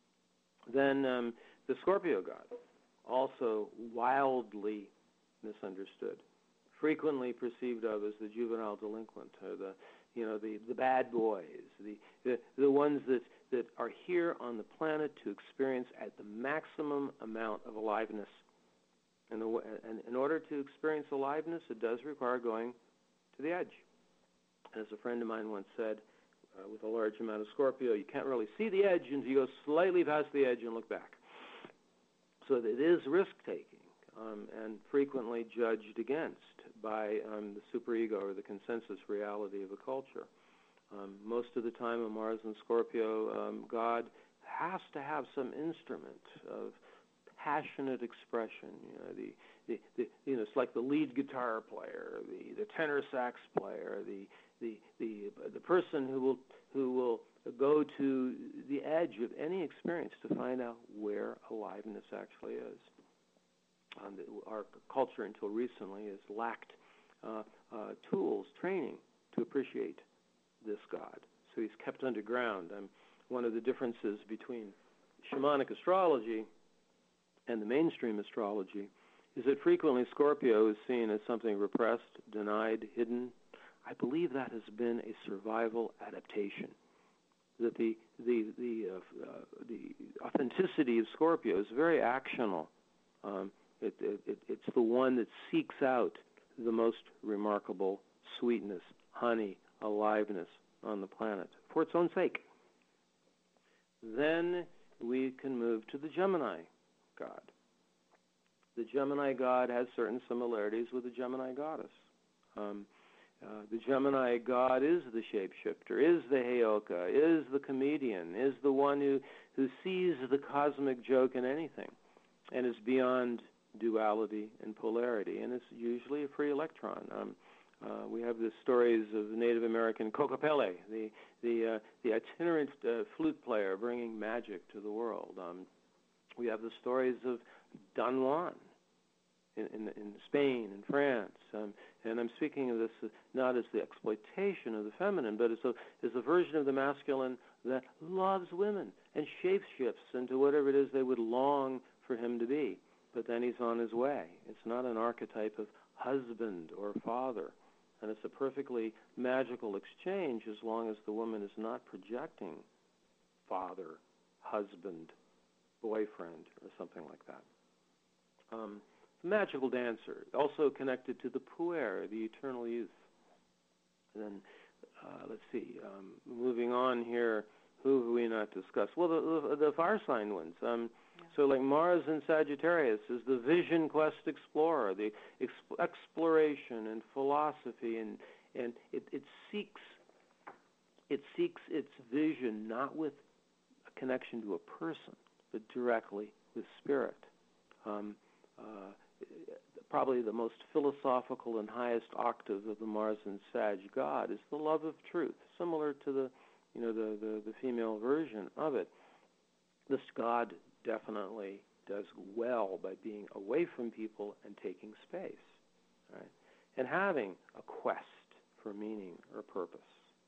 Then um, the Scorpio god, also wildly misunderstood, frequently perceived of as the juvenile delinquent, or the you know the, the bad boys, the, the the ones that, that are here on the planet to experience at the maximum amount of aliveness. And, the, and in order to experience aliveness, it does require going to the edge. As a friend of mine once said, uh, with a large amount of Scorpio, you can't really see the edge until you go slightly past the edge and look back. So it is risk-taking. um, and frequently judged against by um, the superego or the consensus reality of a culture. Um, most of the time, a Mars and Scorpio um, god has to have some instrument of passionate expression. You know, the, the, the you know, it's like the lead guitar player, the, the tenor sax player, the the the the person who will who will go to the edge of any experience to find out where aliveness actually is. Um, the, our culture until recently has lacked uh, uh, tools, training to appreciate this God. So he's kept underground. Um, one of the differences between shamanic astrology and the mainstream astrology is that frequently Scorpio is seen as something repressed, denied, hidden. I believe that has been a survival adaptation. That the the the uh, uh, the authenticity of Scorpio is very actional. Um, it, it, it's the one that seeks out the most remarkable sweetness, honey, aliveness on the planet for its own sake. Then we can move to the Gemini god. The Gemini god has certain similarities with the Gemini goddess. Um, uh, the Gemini god is the shapeshifter, is the Heyoka, is the comedian, is the one who, who sees the cosmic joke in anything and is beyond duality and polarity, and it's usually a free electron. Um, uh, we have the stories of the Native American Kokopele, the the, uh, the itinerant uh, flute player bringing magic to the world. Um, we have the stories of Don Juan in, in, in Spain and France, um, and I'm speaking of this uh, not as the exploitation of the feminine, but as a, as a version of the masculine that loves women and shapeshifts into whatever it is they would long for him to be. But then he's on his way. It's not an archetype of husband or father. And it's a perfectly magical exchange as long as the woman is not projecting father, husband, boyfriend, or something like that. Um, the magical dancer, also connected to the puer, the eternal youth. And then, uh, let's see, um, moving on here, who have we not discussed? Well, the, the, the fire sign ones. Um, yeah. So like Mars in Sagittarius is the vision quest explorer, the exp- exploration and philosophy, and, and it, it seeks it seeks its vision not with a connection to a person, but directly with spirit. Um, uh, probably the most philosophical and highest octave of the Mars and Sag god is the love of truth, similar to the you know, the, the, the female version of it. This god definitely does well by being away from people and taking space, right? And having a quest for meaning or purpose.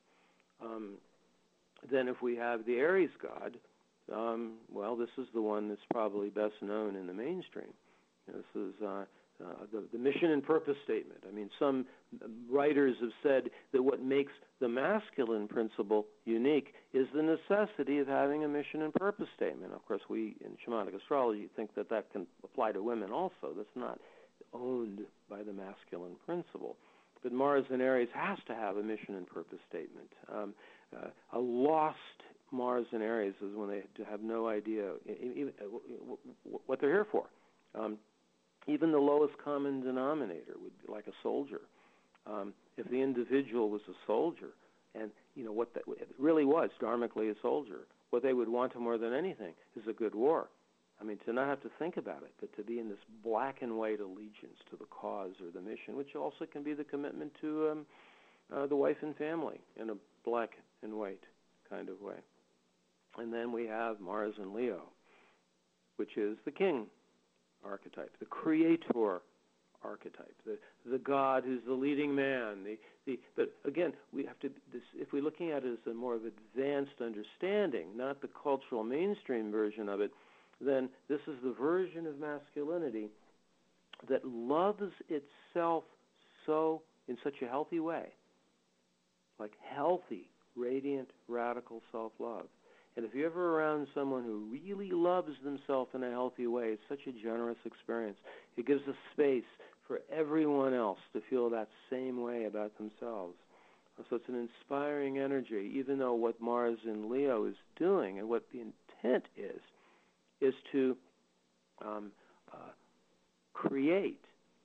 Um, then if we have the Aries god, um, well, this is the one that's probably best known in the mainstream. This is uh, uh, the, the mission and purpose statement. I mean, some writers have said that what makes the masculine principle unique is the necessity of having a mission and purpose statement. Of course, we in shamanic astrology think that that can apply to women also. That's not owned by the masculine principle. But Mars in Aries has to have a mission and purpose statement. Um, uh, a lost Mars in Aries is when they have no idea even what they're here for. Um, even the lowest common denominator would be like a soldier. Um, if the individual was a soldier, and you know what that it really was, dharmically a soldier, what they would want more than anything is a good war. I mean, to not have to think about it, but to be in this black and white allegiance to the cause or the mission, which also can be the commitment to um, uh, the wife and family in a black and white kind of way. And then we have Mars in Leo, which is the king archetype, the creator archetype, the the god who's the leading man. The the but again, we have to this if we're looking at it as a more of advanced understanding, not the cultural mainstream version of it, then this is the version of masculinity that loves itself so in such a healthy way, like healthy, radiant, radical self-love. And if you're ever around someone who really loves themselves in a healthy way, it's such a generous experience. It gives a space for everyone else to feel that same way about themselves. So it's an inspiring energy, even though what Mars in Leo is doing and what the intent is, is to um, uh, create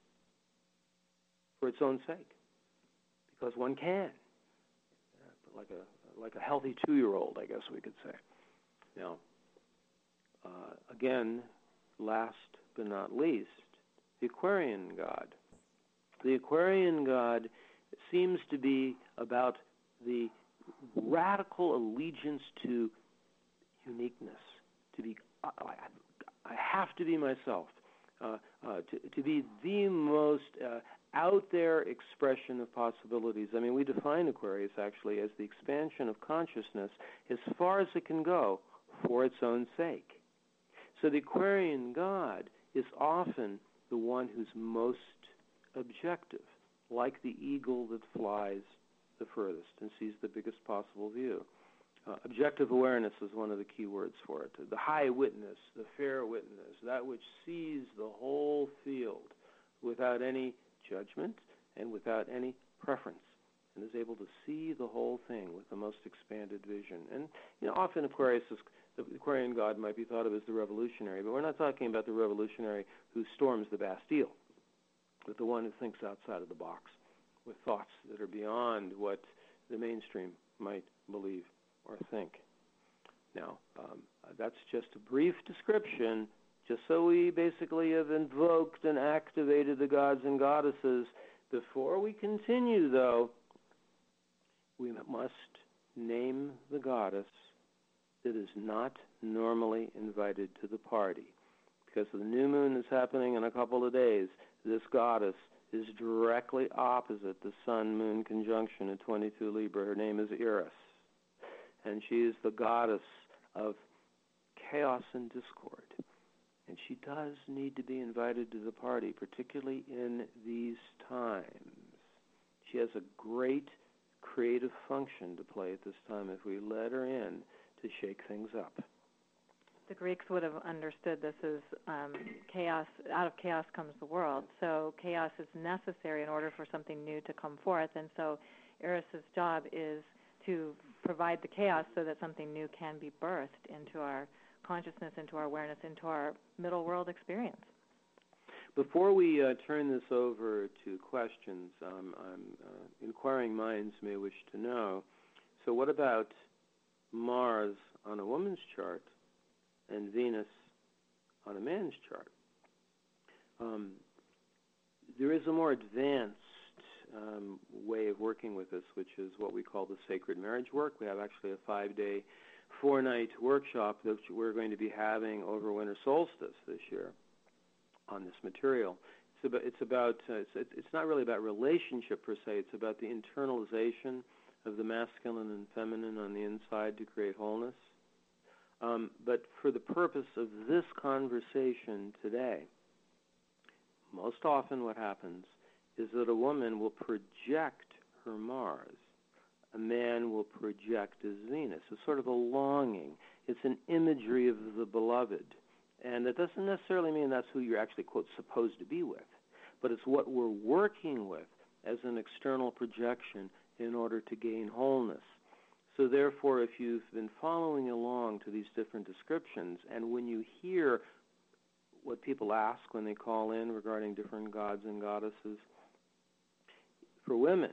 for its own sake, because one can, like a like a healthy two-year-old, I guess we could say. Now, uh, again, last but not least, the Aquarian God. The Aquarian God seems to be about the radical allegiance to uniqueness, to be, I, I have to be myself, uh, uh, to, to be the most uh, out there expression of possibilities. I mean, we define Aquarius actually as the expansion of consciousness as far as it can go for its own sake. So the Aquarian God is often the one who's most objective, like the eagle that flies the furthest and sees the biggest possible view. Uh, objective awareness is one of the key words for it. The high witness, the fair witness, that which sees the whole field without any judgment and without any preference, and is able to see the whole thing with the most expanded vision. And you know, often Aquarius is, the Aquarian God might be thought of as the revolutionary, but we're not talking about the revolutionary who storms the Bastille, but the one who thinks outside of the box with thoughts that are beyond what the mainstream might believe or think. Now, um, that's just a brief description, just so we basically have invoked and activated the gods and goddesses. Before we continue, though, we must name the goddess that is not normally invited to the party. Because the new moon is happening in a couple of days, this goddess is directly opposite the Sun-Moon conjunction in twenty-two Libra. Her name is Eris, and she is the goddess of chaos and discord. And she does need to be invited to the party, particularly in these times. She has a great creative function to play at this time if we let her in to shake things up. The Greeks would have understood this as um, chaos. Out of chaos comes the world. So chaos is necessary in order for something new to come forth. And so Eris's job is to provide the chaos so that something new can be birthed into our consciousness, into our awareness, into our middle world experience. Before we uh, turn this over to questions, um, I'm, uh, inquiring minds may wish to know, so what about Mars on a woman's chart and Venus on a man's chart? Um, there is a more advanced um, way of working with this, which is what we call the sacred marriage work. We have actually a five-day, four-night workshop that we're going to be having over winter solstice this year on this material. It's about, it's, about uh, it's, it's not really about relationship per se. It's about the internalization of the masculine and feminine on the inside to create wholeness. Um, but for the purpose of this conversation today, most often what happens is that a woman will project her Mars. A man will project his Venus. It's sort of a longing. It's an imagery of the beloved. And it doesn't necessarily mean that's who you're actually, quote, supposed to be with, but it's what we're working with as an external projection in order to gain wholeness. So therefore, if you've been following along to these different descriptions, and when you hear what people ask when they call in regarding different gods and goddesses, for women,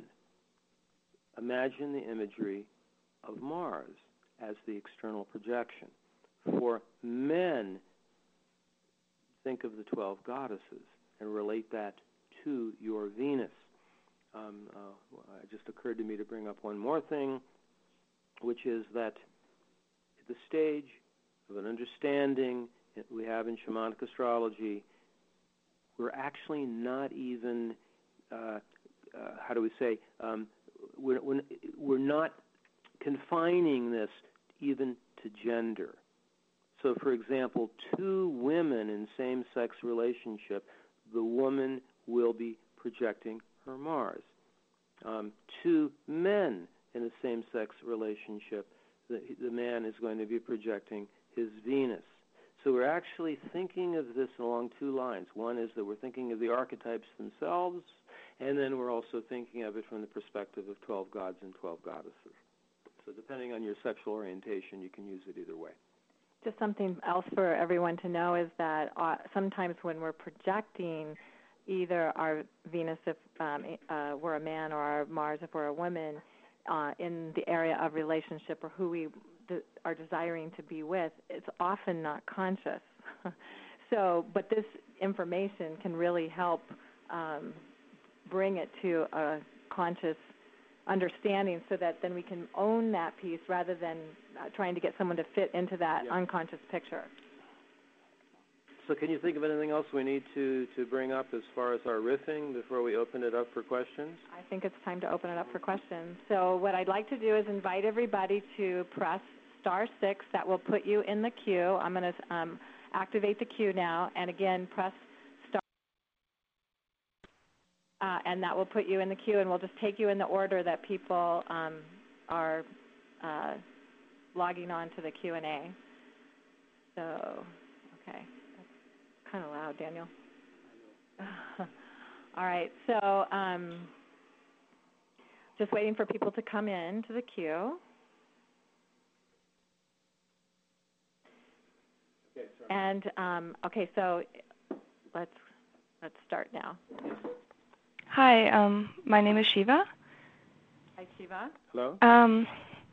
imagine the imagery of Mars as the external projection. For men, think of the twelve goddesses and relate that to your Venus. Um, uh, it just occurred to me to bring up one more thing, which is that at the stage of an understanding that we have in shamanic astrology, we're actually not even, uh, uh, how do we say, um, we're, we're not confining this even to gender. So, for example, two women in same-sex relationship, the woman will be projecting her Mars. Um, two men in a same-sex relationship, the, the man is going to be projecting his Venus. So we're actually thinking of this along two lines. One is that we're thinking of the archetypes themselves, and then we're also thinking of it from the perspective of twelve gods and twelve goddesses. So depending on your sexual orientation, you can use it either way. Just something else for everyone to know is that uh, sometimes when we're projecting either our Venus if um, uh, we're a man or our Mars if we're a woman uh, in the area of relationship or who we de- are desiring to be with, it's often not conscious. So, but this information can really help um, bring it to a conscious understanding so that then we can own that piece rather than uh, trying to get someone to fit into that yep. unconscious picture. So can you think of anything else we need to, to bring up as far as our riffing before we open it up for questions? I think it's time to open it up for questions. So what I'd like to do is invite everybody to press star six. That will put you in the queue. I'm going to um, activate the queue now, and again, press star Uh, and that will put you in the queue, and we'll just take you in the order that people um, are uh, logging on to the Q and A. So, okay. That's kind of loud, Daniel. All right. So um, just waiting for people to come in to the queue. Okay, sorry. And, um, okay, so let's let's start now. Hi, um, my name is Shiva. Hi, Shiva. Hello. Um,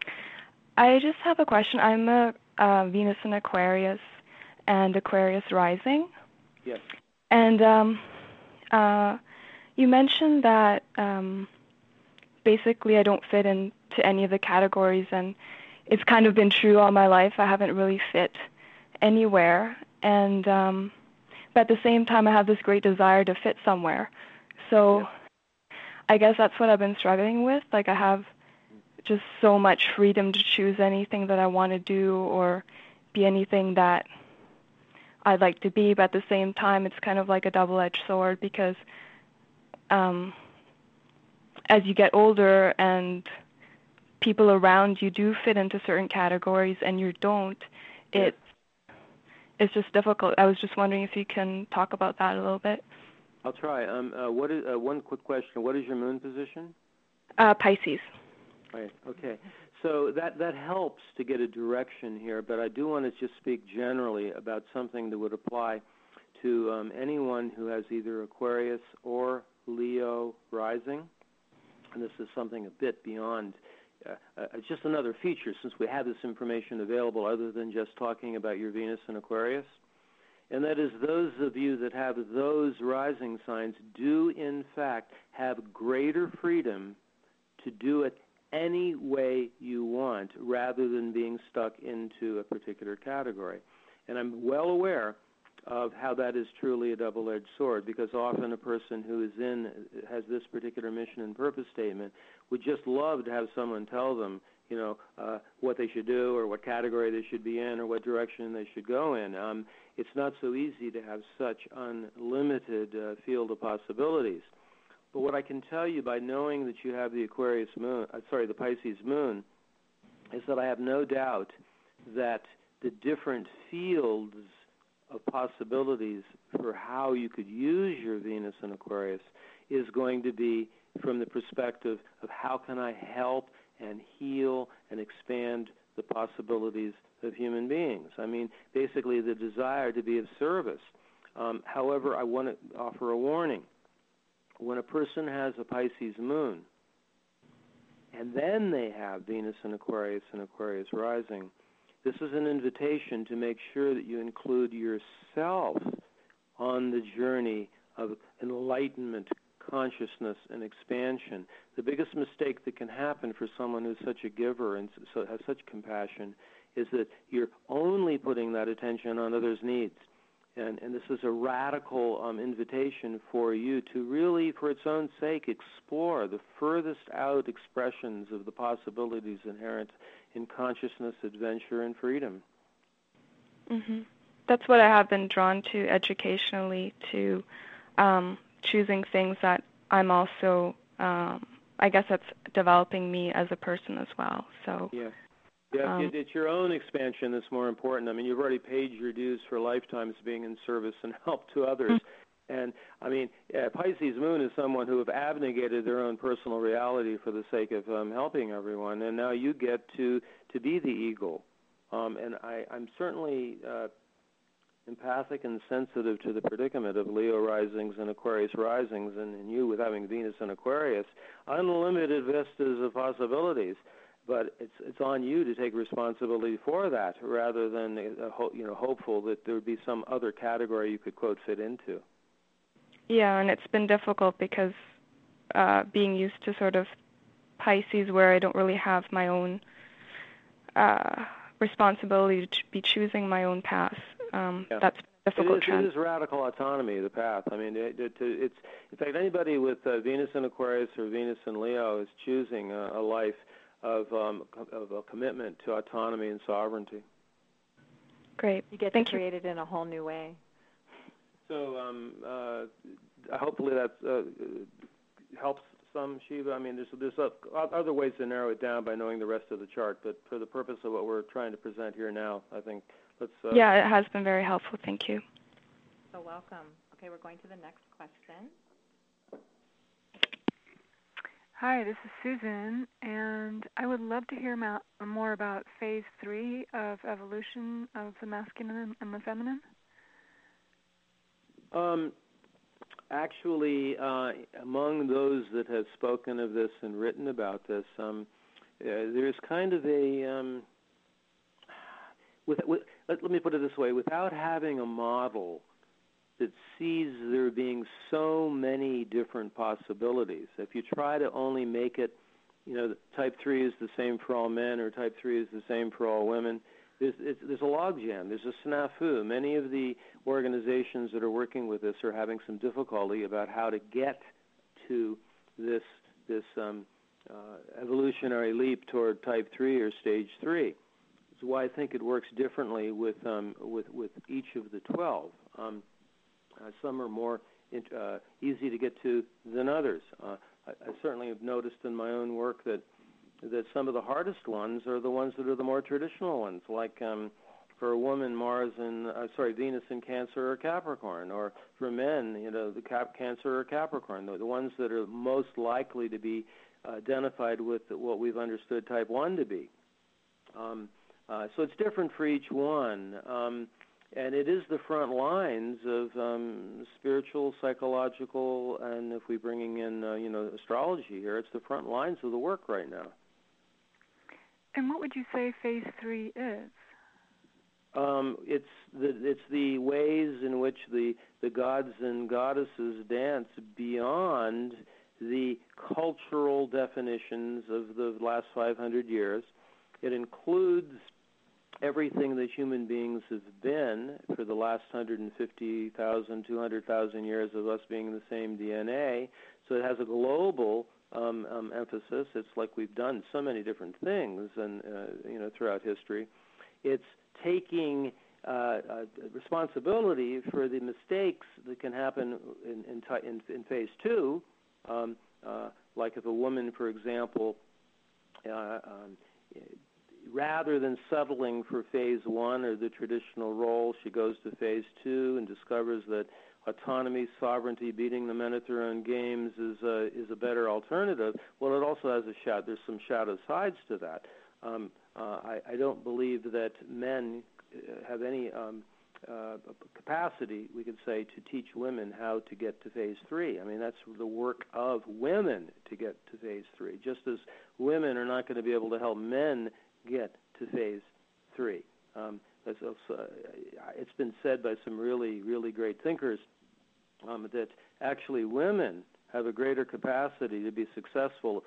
I just have a question. I'm a uh, Venus in Aquarius and Aquarius rising. Yes. And um, uh, you mentioned that um, basically I don't fit into any of the categories, and it's kind of been true all my life. I haven't really fit anywhere, and um, but at the same time, I have this great desire to fit somewhere. So I guess that's what I've been struggling with. Like, I have just so much freedom to choose anything that I want to do or be anything that I'd like to be, but at the same time, it's kind of like a double-edged sword because um, as you get older and people around you do fit into certain categories and you don't, it, it's just difficult. I was just wondering if you can talk about that a little bit. I'll try. Um, uh, what is uh, one quick question? What is your moon position? Uh, Pisces. Right. Okay. So that that helps to get a direction here, but I do want to just speak generally about something that would apply to um, anyone who has either Aquarius or Leo rising. And this is something a bit beyond. Uh, uh, it's just another feature since we have this information available, other than just talking about your Venus and Aquarius. And that is, those of you that have those rising signs do, in fact, have greater freedom to do it any way you want rather than being stuck into a particular category. And I'm well aware of how that is truly a double-edged sword, because often a person who is in, has this particular mission and purpose statement would just love to have someone tell them, you know, uh, what they should do or what category they should be in or what direction they should go in. Um, it's not so easy to have such unlimited uh, field of possibilities. But what I can tell you by knowing that you have the Aquarius moon, uh, sorry, the Pisces moon, is that I have no doubt that the different fields of possibilities for how you could use your Venus in Aquarius is going to be from the perspective of how can I help and heal and expand the possibilities of human beings. I mean, basically the desire to be of service. Um, however, I want to offer a warning. When a person has a Pisces moon and then they have Venus in Aquarius and Aquarius rising, this is an invitation to make sure that you include yourself on the journey of enlightenment, consciousness, and expansion. The biggest mistake that can happen for someone who's such a giver and so has such compassion is that you're only putting that attention on others' needs. And, and this is a radical um, invitation for you to really, for its own sake, explore the furthest out expressions of the possibilities inherent in consciousness, adventure, and freedom. Mm-hmm. That's what I have been drawn to educationally, to um, choosing things that I'm also, um, I guess that's developing me as a person as well. So. Yeah. Yeah, um, it's your own expansion that's more important. I mean, you've already paid your dues for lifetimes being in service and help to others. Mm-hmm. And, I mean, uh, Pisces moon is someone who have abnegated their own personal reality for the sake of um, helping everyone. And now you get to, to be the eagle Um, and I, I'm certainly uh, empathic and sensitive to the predicament of Leo risings and Aquarius risings, and, and you with having Venus and Aquarius, unlimited vistas of possibilities. But it's it's on you to take responsibility for that, rather than uh, ho- you know hopeful that there would be some other category you could quote fit into. Yeah, and it's been difficult because uh, being used to sort of Pisces, where I don't really have my own uh, responsibility to be choosing my own path. Um, yeah. That's a difficult it is, trend. It is radical autonomy, the path. I mean, it, it, it's in fact anybody with uh, Venus in Aquarius or Venus in Leo is choosing a, a life of um, of a commitment to autonomy and sovereignty. Great. You get Thank to create you. It in a whole new way. So um, uh, hopefully that uh, helps some, Shiva. I mean, there's there's uh, other ways to narrow it down by knowing the rest of the chart, but for the purpose of what we're trying to present here now, I think let's... Uh, yeah, it has been very helpful. Thank you. So welcome. Okay, we're going to the next question. Hi, this is Susan, and I would love to hear ma- more about phase three of evolution of the masculine and the feminine. Um, actually, uh, among those that have spoken of this and written about this, um, uh, there's kind of a... Um, with, with, let, let me put it this way. Without having a model that sees there being so many different possibilities. If you try to only make it, you know, type three is the same for all men or type three is the same for all women, there's, it's, there's a logjam, there's a snafu. Many of the organizations that are working with this are having some difficulty about how to get to this, this um, uh, evolutionary leap toward type three or stage three. That's why I think it works differently with, um, with, with each of the twelve. Um, Uh, some are more uh, easy to get to than others. Uh, I, I certainly have noticed in my own work that that some of the hardest ones are the ones that are the more traditional ones, like um, for a woman, Mars and uh, sorry, Venus in Cancer or Capricorn, or for men, you know, the Cap- Cancer or Capricorn, the, the ones that are most likely to be identified with what we've understood type one to be. Um, uh, so it's different for each one. Um, And it is the front lines of um, spiritual, psychological, and if we're bringing in, uh, you know, astrology here, it's the front lines of the work right now. And what would you say phase three is? Um, it's the it's the ways in which the the gods and goddesses dance beyond the cultural definitions of the last five hundred years. It includes everything that human beings have been for the last one hundred fifty thousand, two hundred thousand years of us being the same D N A. So it has a global um, um, emphasis. It's like we've done so many different things, and uh, you know, throughout history. It's taking uh, uh, responsibility for the mistakes that can happen in in, in, in phase two. Um, uh, like if a woman, for example, uh, um, rather than settling for phase one or the traditional role, she goes to phase two and discovers that autonomy, sovereignty, beating the men at their own games is a, is a better alternative. Well, it also has a shadow. There's some shadow sides to that. Um, uh, I, I don't believe that men have any um, uh, capacity, we could say, to teach women how to get to phase three. I mean, that's the work of women to get to phase three, just as women are not going to be able to help men get to phase three. Um, as, uh, it's been said by some really, really great thinkers um, that actually women have a greater capacity to be successful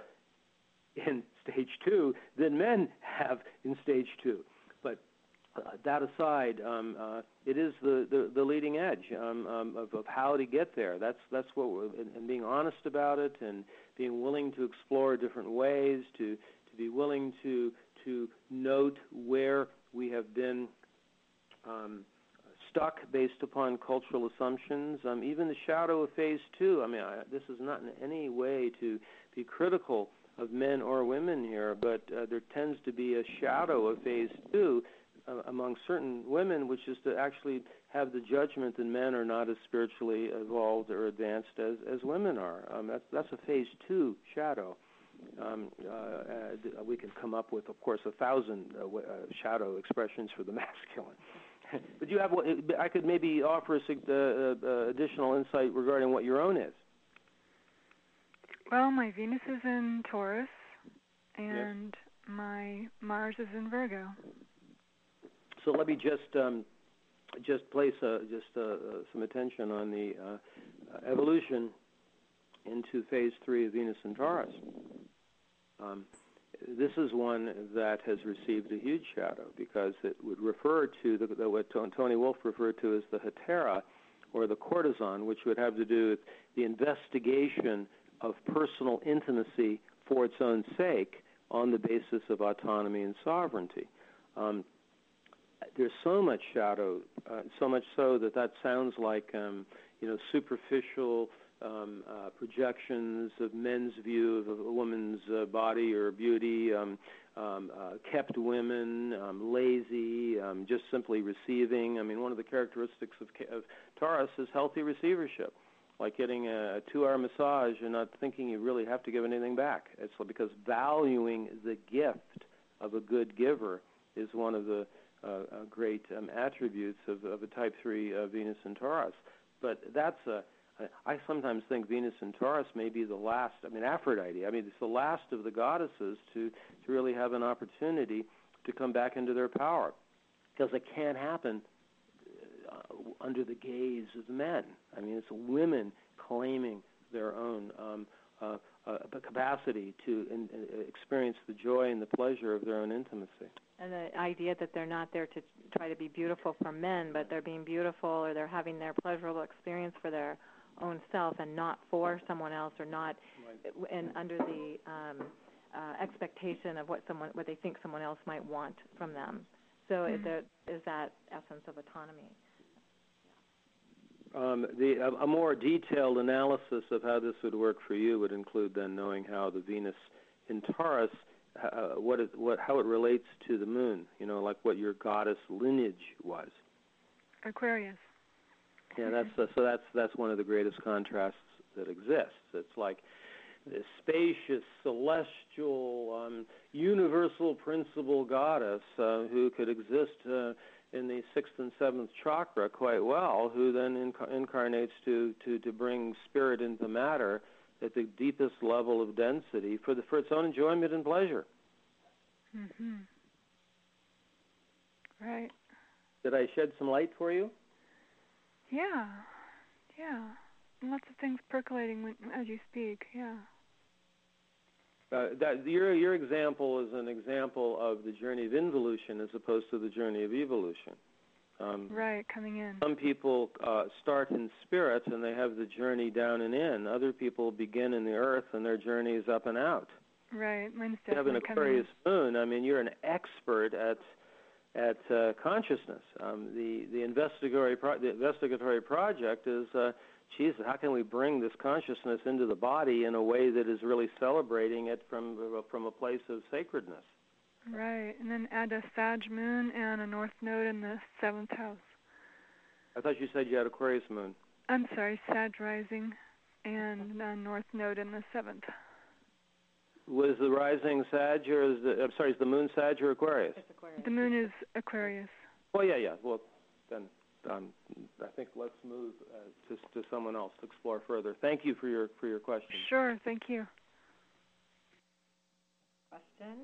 in stage two than men have in stage two. But uh, that aside, um, uh, it is the, the, the leading edge um, um, of, of how to get there. That's that's what we're, and, and being honest about it, and being willing to explore different ways, to to be willing to to note where we have been um, stuck based upon cultural assumptions. Um, even the shadow of phase two. I mean, I, this is not in any way to be critical of men or women here, but uh, there tends to be a shadow of phase two uh, among certain women, which is to actually have the judgment that men are not as spiritually evolved or advanced as, as women are. Um, that's, that's a phase two shadow. Um, uh, uh, we can come up with, of course, a thousand uh, w- uh, shadow expressions for the masculine. But you have, I could maybe offer a, uh, uh, additional insight regarding what your own is. Well, my Venus is in Taurus, and yes. my Mars is in Virgo. So let me just um, just place uh, just uh, uh, some attention on the uh, uh, evolution into phase three of Venus and Taurus. Um, this is one that has received a huge shadow because it would refer to the, the, what Tony Wolff referred to as the hetera, or the courtesan, which would have to do with the investigation of personal intimacy for its own sake on the basis of autonomy and sovereignty. Um, there's so much shadow, uh, so much so that that sounds like um, you know superficial um, uh, projections of men's view of a woman's uh, body or beauty, um, um, uh, kept women, um, lazy, um, just simply receiving. I mean, one of the characteristics of, of Taurus is healthy receivership, like getting a two-hour massage and not thinking you really have to give anything back. It's because valuing the gift of a good giver is one of the uh, uh, great um, attributes of, of a type three uh, Venus in Taurus. But that's a, I sometimes think Venus in Taurus may be the last, I mean, Aphrodite, I mean, it's the last of the goddesses to, to really have an opportunity to come back into their power, because it can't happen uh, under the gaze of men. I mean, it's women claiming their own um, uh, uh, capacity to in, uh, experience the joy and the pleasure of their own intimacy. And the idea that they're not there to try to be beautiful for men, but they're being beautiful, or they're having their pleasurable experience for their own self and not for someone else, or not right. and under the um, uh, expectation of what someone what they think someone else might want from them. So mm-hmm. there is that essence of autonomy. Um, the a, a more detailed analysis of how this would work for you would include then knowing how the Venus in Taurus, uh, what it, what how it relates to the moon. You know, like what your goddess lineage was. Aquarius. Yeah, that's uh, so. That's that's one of the greatest contrasts that exists. It's like this spacious, celestial, um, universal principle goddess uh, who could exist uh, in the sixth and seventh chakra quite well, who then inc- incarnates to, to, to bring spirit into matter at the deepest level of density for the for its own enjoyment and pleasure. Mm-hmm. Right. Did I shed some light for you? Yeah, yeah. Lots of things percolating when, as you speak, yeah. Uh, that, your, your example is an example of the journey of involution as opposed to the journey of evolution. Um, right, coming in. Some people uh, start in spirit and they have the journey down and in. Other people begin in the earth and their journey is up and out. Right, mine's definitely you have an Aquarius moon. I mean, you're an expert at at uh, consciousness. Um, the the investigatory pro- the investigatory project is, uh, geez, how can we bring this consciousness into the body in a way that is really celebrating it from uh, from a place of sacredness? Right, and then add a Sag moon and a North Node in the seventh house. I thought you said you had Aquarius moon. I'm sorry, Sag rising and a North Node in the seventh. Was the rising Sag, or is the, I'm sorry, is the moon Sag or Aquarius? It's Aquarius. The moon is Aquarius. Well, yeah, yeah. Well, then um, I think let's move uh, to, to someone else to explore further. Thank you for your for your question. Sure, thank you. Question?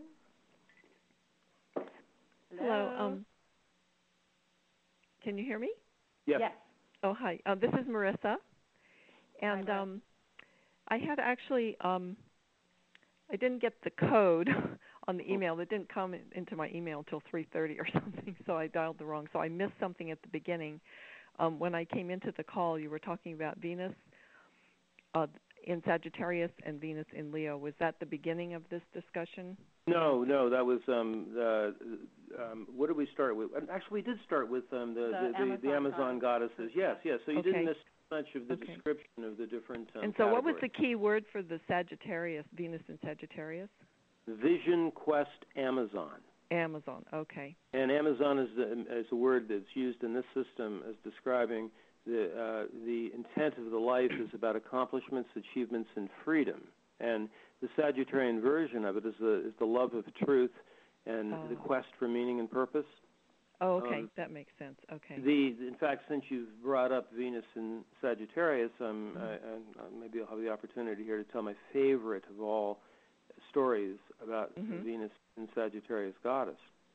Hello. Hello um, can you hear me? Yes. Yes. Oh, hi. Uh, this is Marissa. And hi, um, I had actually, um, I didn't get the code on the email. It didn't come in, into my email until three thirty or something, so I dialed the wrong. So I missed something at the beginning. Um, when I came into the call, you were talking about Venus uh, in Sagittarius and Venus in Leo. Was that the beginning of this discussion? No, no, that was um, the, um, what did we start with? Actually, we did start with um, the, the, the, Amazon, the Amazon goddesses. goddesses. Yes, yes. So you okay. didn't miss much of the okay. description of the different um, And so categories. what was the key word for the Sagittarius, Venus in Sagittarius? Vision Quest Amazon. Amazon, okay. And Amazon is, the, is a word that's used in this system as describing the, uh, the intent of the life is about accomplishments, achievements, and freedom. And the Sagittarian version of it is the is the love of truth and oh. the quest for meaning and purpose. Oh, okay, um, that makes sense. Okay. The in fact, since you've brought up Venus in Sagittarius, um, mm-hmm. I, I, maybe I'll have the opportunity here to tell my favorite of all stories about mm-hmm. Venus in Sagittarius goddess.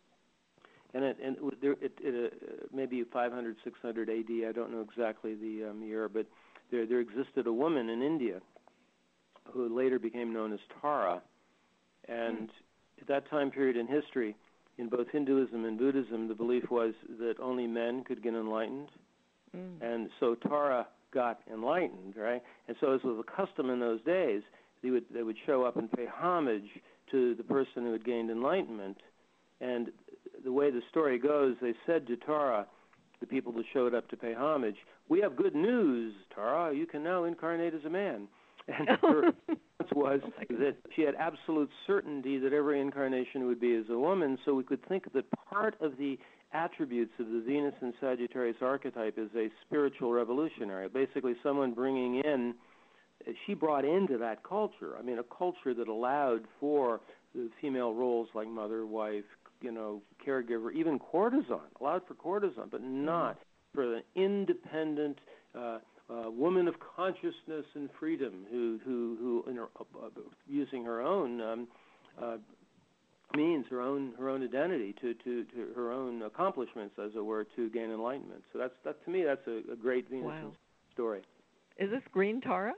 And it, and there, it, it uh, maybe five hundred, six hundred A D. I don't know exactly the um, year, but there there existed a woman in India who later became known as Tara. And mm. at that time period in history, in both Hinduism and Buddhism, the belief was that only men could get enlightened. Mm. And so Tara got enlightened, right? And so as was the custom in those days, they would they would show up and pay homage to the person who had gained enlightenment. And the way the story goes, they said to Tara, the people who showed up to pay homage, "We have good news, Tara. You can now incarnate as a man." And her response was oh that she had absolute certainty that every incarnation would be as a woman, so we could think that part of the attributes of the Venus and Sagittarius archetype is a spiritual revolutionary, basically someone bringing in, she brought into that culture, I mean, a culture that allowed for the female roles like mother, wife, you know, caregiver, even courtesan, allowed for courtesan, but not mm-hmm. for an independent uh, uh, woman of consciousness and freedom who, who, who in her, uh, using her own um, uh, means, her own, her own identity to, to, to her own accomplishments, as it were, to gain enlightenment. So that's that to me. That's a, a great Venus wow. story. Is this green Tara?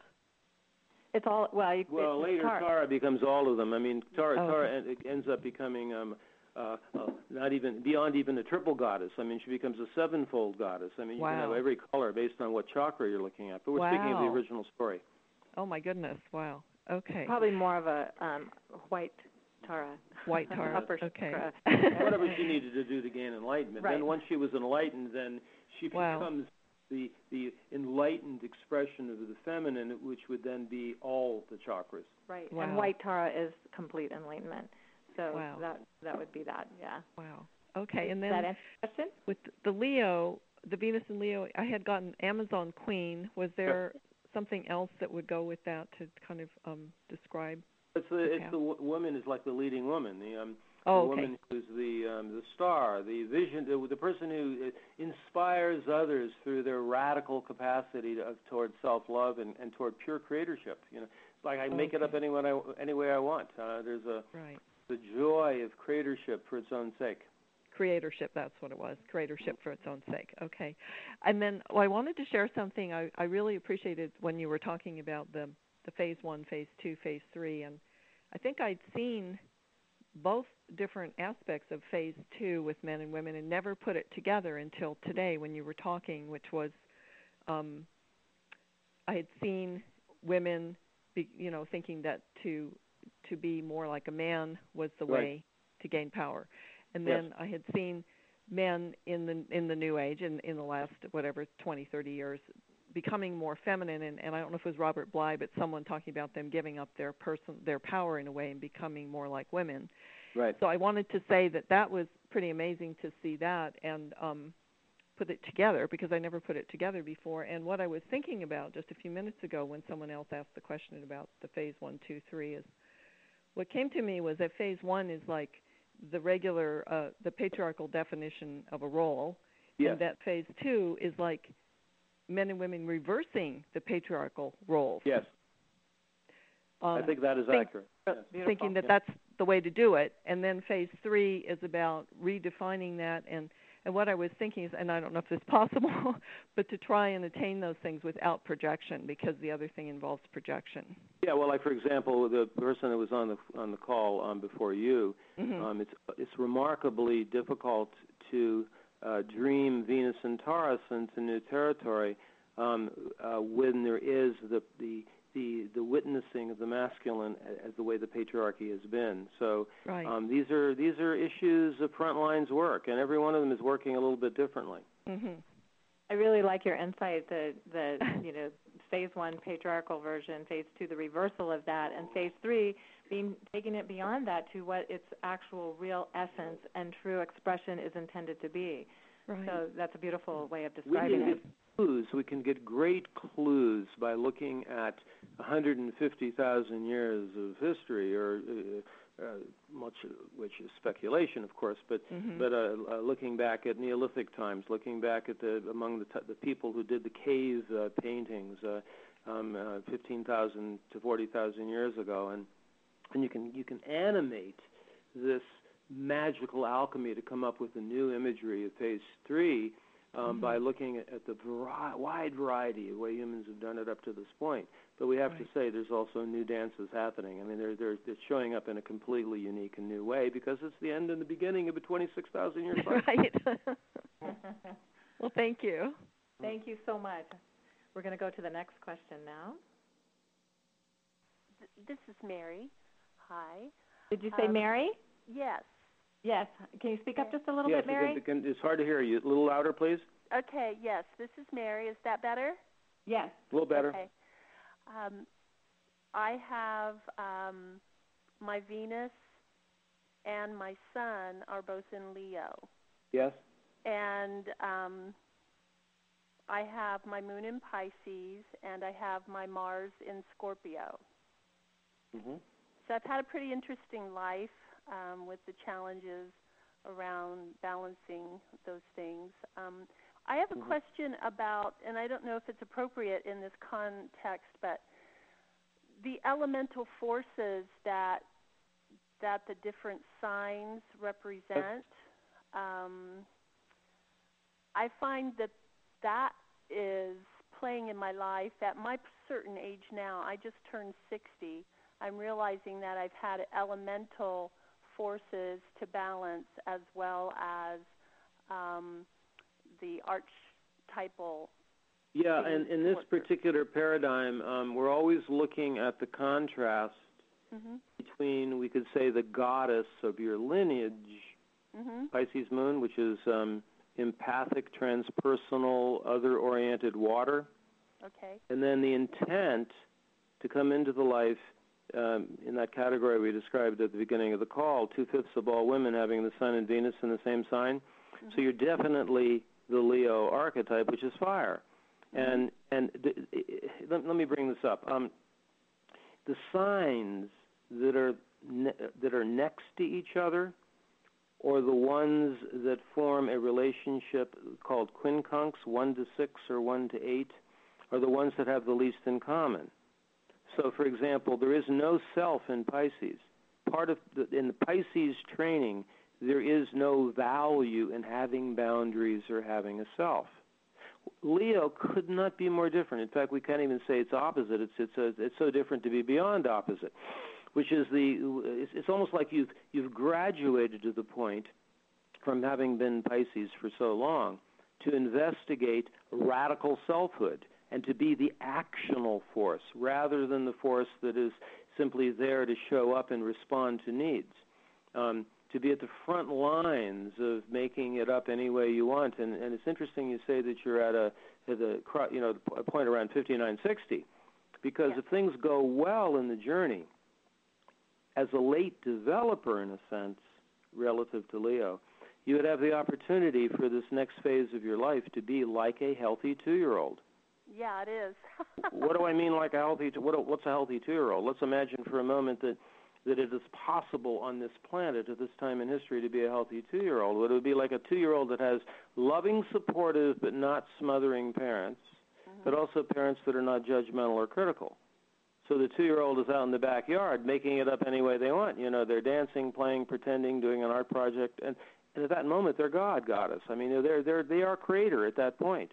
It's all well. You, well, it's later Tara. Tara becomes all of them. I mean, Tara, oh, Tara okay. en- ends up becoming um, uh, uh, not even beyond even a triple goddess. I mean, she becomes a sevenfold goddess. I mean, you wow. can have every color based on what chakra you're looking at. But we're wow. speaking of the original story. Oh my goodness! Wow. Okay. Probably more of a um, white Tara. White Tara. Upper okay. Whatever she needed to do to gain enlightenment. Right. Then once she was enlightened, then she wow. becomes the the enlightened expression of the feminine, which would then be all the chakras. Right. Wow. And white Tara is complete enlightenment. So wow. that that would be that, yeah. Wow. Okay, and then that answer the question? With the Leo, the Venus and Leo, I had gotten Amazon Queen. Was there yep. something else that would go with that to kind of um, describe? It's the, the it's the w- woman is like the leading woman. The um oh, the okay. woman who's the um, the star, the vision, the, the person who inspires others through their radical capacity to, toward self-love and, and toward pure creatorship. You know, it's like I make okay. it up any way I, any way I want. Uh, there's a right. the joy of creatorship for its own sake. Creatorship, that's what it was. Creatorship for its own sake. Okay. And then well, I wanted to share something. I, I really appreciated when you were talking about the, the phase one, phase two, phase three. And I think I'd seen both different aspects of phase two with men and women and never put it together until today when you were talking, which was um, I had seen women, be, you know, thinking that to to be more like a man was the right. way to gain power. And yes. then I had seen men in the in the New Age in, in the last, whatever, twenty, thirty years becoming more feminine. And, and I don't know if it was Robert Bly, but someone talking about them giving up their person, their power in a way and becoming more like women. Right. So I wanted to say that that was pretty amazing to see that and um, put it together because I never put it together before. And what I was thinking about just a few minutes ago when someone else asked the question about the phase one, two, three is what came to me was that phase one is like the regular, uh, the patriarchal definition of a role, yes. and that phase two is like men and women reversing the patriarchal roles. Yes, um, I think that is think, accurate. Yes. Thinking that yeah. that's the way to do it, and then phase three is about redefining that. And, and what I was thinking is, and I don't know if this is possible, but to try and attain those things without projection, because the other thing involves projection. Yeah, well, like for example, the person that was on the on the call um, before you, mm-hmm. um, it's it's remarkably difficult to uh, dream Venus and Taurus into new territory um, uh, when there is the the the the witnessing of the masculine as the way the patriarchy has been. So right. um, these are these are issues of front lines work, and every one of them is working a little bit differently. Mm-hmm. I really like your insight, the, the you know, phase one patriarchal version, phase two the reversal of that, and phase three being taking it beyond that to what its actual real essence and true expression is intended to be. Right. So that's a beautiful way of describing we it. Clues. We can get great clues by looking at one hundred fifty thousand years of history, or uh, uh, much of which is speculation, of course, but mm-hmm. but uh, uh, looking back at Neolithic times, looking back at the among the, t- the people who did the cave uh, paintings, uh, um, uh, fifteen thousand to forty thousand years ago, and and you can you can animate this magical alchemy to come up with a new imagery of phase three. Um, mm-hmm. by looking at, at the vari- wide variety of way humans have done it up to this point. But we have right. to say there's also new dances happening. I mean, they're, they're, they're showing up in a completely unique and new way because it's the end and the beginning of a twenty-six thousand year cycle. Right. Well, thank you. Thank you so much. We're going to go to the next question now. This is Mary. Hi. Did you say um, Mary? Yes. Yes. Can you speak up just a little yes, bit, Mary? It can, it's hard to hear you. A little louder, please. Okay, yes. This is Mary. Is that better? Yes. A little better. Okay. Um, I have um, my Venus and my Sun are both in Leo. Yes. And um, I have my Moon in Pisces, and I have my Mars in Scorpio. Mm-hmm. So I've had a pretty interesting life. Um, with the challenges around balancing those things. Um, I have a mm-hmm. question about, and I don't know if it's appropriate in this context, but the elemental forces that that the different signs represent. Um, I find that that is playing in my life at my certain age now. I just turned sixty. I'm realizing that I've had elemental forces to balance as well as um, the archetypal. Yeah, and in this forces. particular paradigm, um, we're always looking at the contrast mm-hmm. between, we could say, the goddess of your lineage, mm-hmm. Pisces moon, which is um, empathic, transpersonal, other-oriented water, okay, and then the intent to come into the life Um, in that category we described at the beginning of the call, two-fifths of all women having the Sun and Venus in the same sign. Mm-hmm. So you're definitely the Leo archetype, which is fire. Mm-hmm. And and th- let, let me bring this up. Um, the signs that are ne- that are next to each other, or the ones that form a relationship called quincunx, one to six or one to eight, are the ones that have the least in common. So, for example, there is no self in Pisces. Part of the, in the Pisces training, there is no value in having boundaries or having a self. Leo could not be more different. In fact, we can't even say it's opposite. It's it's a, it's so different to be beyond opposite, which is the it's, it's almost like you've you've graduated to the point from having been Pisces for so long to investigate radical selfhood and to be the actional force rather than the force that is simply there to show up and respond to needs. Um, to be at the front lines of making it up any way you want. And, and it's interesting you say that you're at a, at a you know, a point around fifty-nine sixty, because yeah. if things go well in the journey, as a late developer in a sense, relative to Leo, you would have the opportunity for this next phase of your life to be like a healthy two-year-old. Yeah, it is. What do I mean like a healthy two, what, what's a healthy two-year-old? Let's imagine for a moment that, that it is possible on this planet at this time in history to be a healthy two-year-old. Would it be like a two-year-old that has loving, supportive, but not smothering parents, mm-hmm. but also parents that are not judgmental or critical? So the two-year-old is out in the backyard making it up any way they want. You know, they're dancing, playing, pretending, doing an art project, and, and at that moment they're God, goddess. I mean, they're, they're, they are creator at that point.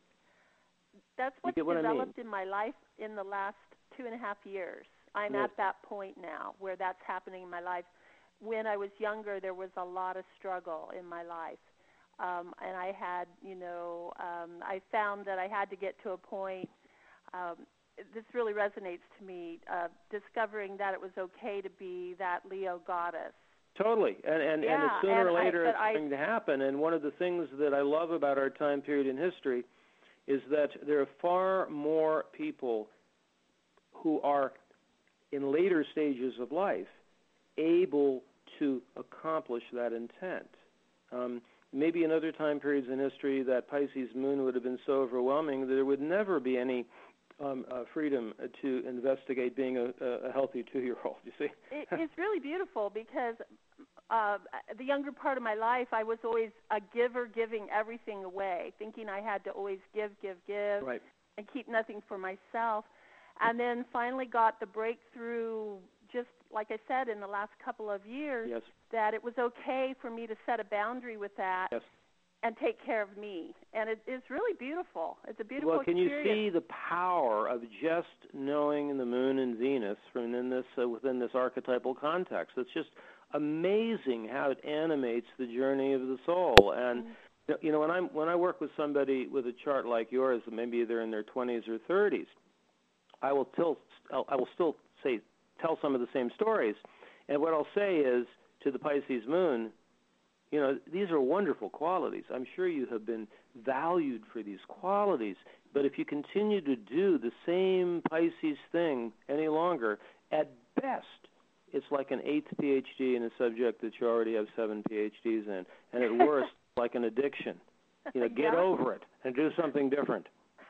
That's what's what developed I mean? in my life in the last two and a half years. I'm yes. at that point now where that's happening in my life. When I was younger, there was a lot of struggle in my life. Um, and I had, you know, um, I found that I had to get to a point, um, this really resonates to me, uh, discovering that it was okay to be that Leo goddess. Totally, and and, yeah, and sooner and or later I, it's I, going to happen. And one of the things that I love about our time period in history is that there are far more people who are in later stages of life able to accomplish that intent. Um, maybe in other time periods in history that Pisces moon would have been so overwhelming that there would never be any um, uh, freedom to investigate being a, a healthy two-year-old, you see? it, it's really beautiful because uh, the younger part of my life, I was always a giver, giving everything away, thinking I had to always give, give, give, right. and keep nothing for myself. And then finally got the breakthrough, just like I said, in the last couple of years, yes. that it was okay for me to set a boundary with that. Yes. And take care of me, and it, it's really beautiful. It's a beautiful Well, can experience. you see the power of just knowing the moon and Venus from in this uh, within this archetypal context? It's just amazing how it animates the journey of the soul. And mm-hmm. you know, when I'm when I work with somebody with a chart like yours, maybe they're in their twenties or thirties, I will still I will still say tell some of the same stories, and what I'll say is to the Pisces moon, you know, these are wonderful qualities. I'm sure you have been valued for these qualities. But if you continue to do the same Pisces thing any longer, at best, it's like an eighth P H D in a subject that you already have seven P H Ds in. And at worst, like an addiction. You know, get yeah. over it and do something different.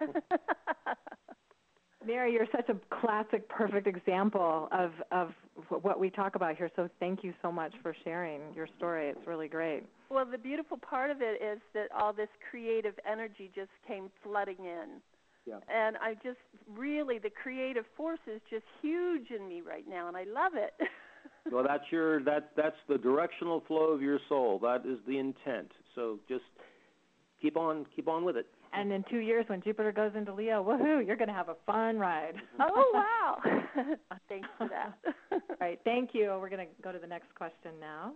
Mary, you're such a classic, perfect example of, of what we talk about here, so thank you so much for sharing your story. It's really great. Well, the beautiful part of it is that all this creative energy just came flooding in. Yeah. And I just really, the creative force is just huge in me right now, and I love it. Well, that's your that that's the directional flow of your soul. That is the intent. So just keep on keep on with it. And in two years, when Jupiter goes into Leo, woohoo, you're going to have a fun ride. Oh, wow. Thanks for that. All right, thank you. We're going to go to the next question now.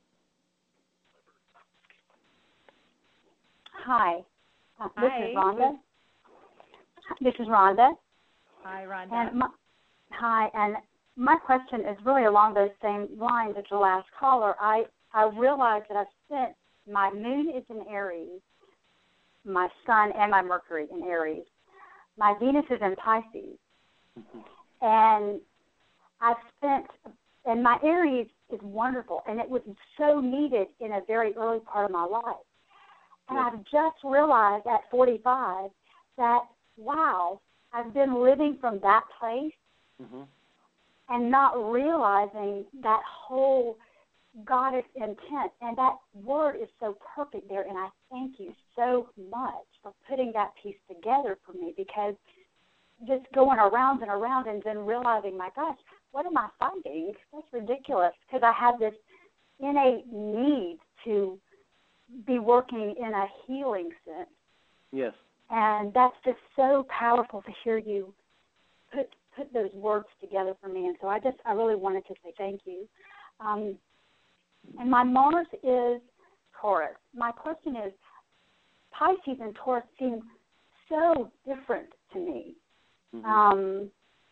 Hi. Uh, this Hi. is Rhonda. This is Rhonda. Hi, Rhonda. And my, hi, and my question is really along those same lines as the last caller. I, I realize that I've spent, my moon is in Aries, my sun and my Mercury in Aries. My Venus is in Pisces. Mm-hmm. And I've spent, and my Aries is wonderful, and it was so needed in a very early part of my life. And I've just realized at forty-five that, wow, I've been living from that place mm-hmm. and not realizing that whole goddess intent. And that word is so perfect there, and I thank you so much for putting that piece together for me, because just going around and around and then realizing, my gosh, what am I fighting? That's ridiculous, because I have this innate need to be working in a healing sense. Yes. And that's just so powerful to hear you put put those words together for me. And so I just, I really wanted to say thank you. Um, and my Mars is Taurus. My question is, Pisces and Taurus seem so different to me. Mm-hmm. Um,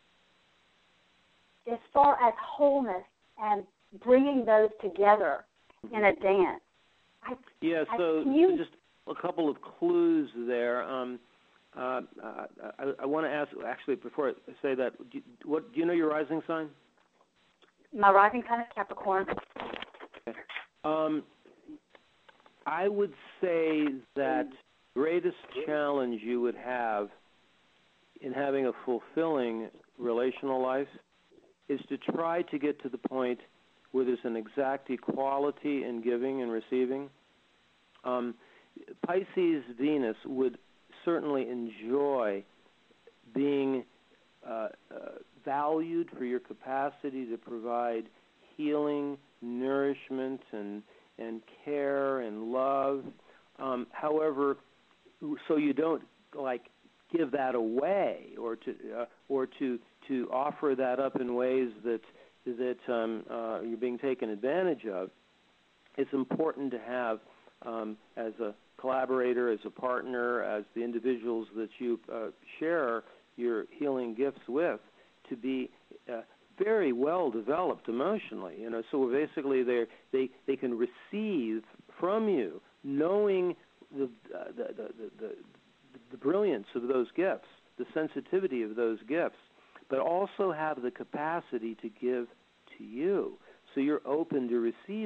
as far as wholeness and bringing those together in a dance. I, yeah, so, I, you, so just a couple of clues there. Um, uh, I, I want to ask, actually, before I say that, do you, what, do you know your rising sign? My rising sign is Capricorn. Okay. Um, I would say that the greatest challenge you would have in having a fulfilling relational life is to try to get to the point where there's an exact equality in giving and receiving. Um, Pisces Venus would certainly enjoy being uh, uh, valued for your capacity to provide healing, nourishment, and and care and love. Um, however, so you don't like give that away, or to uh, or to to offer that up in ways that that um, uh, you're being taken advantage of. It's important to have, um, as a collaborator, as a partner, as the individuals that you uh, share your healing gifts with, to be uh, very well developed emotionally. You know, so basically they they they can receive from you, knowing the uh, the, the the the brilliance of those gifts, the sensitivity of those gifts, but also have the capacity to give to you. So you're open to receiving.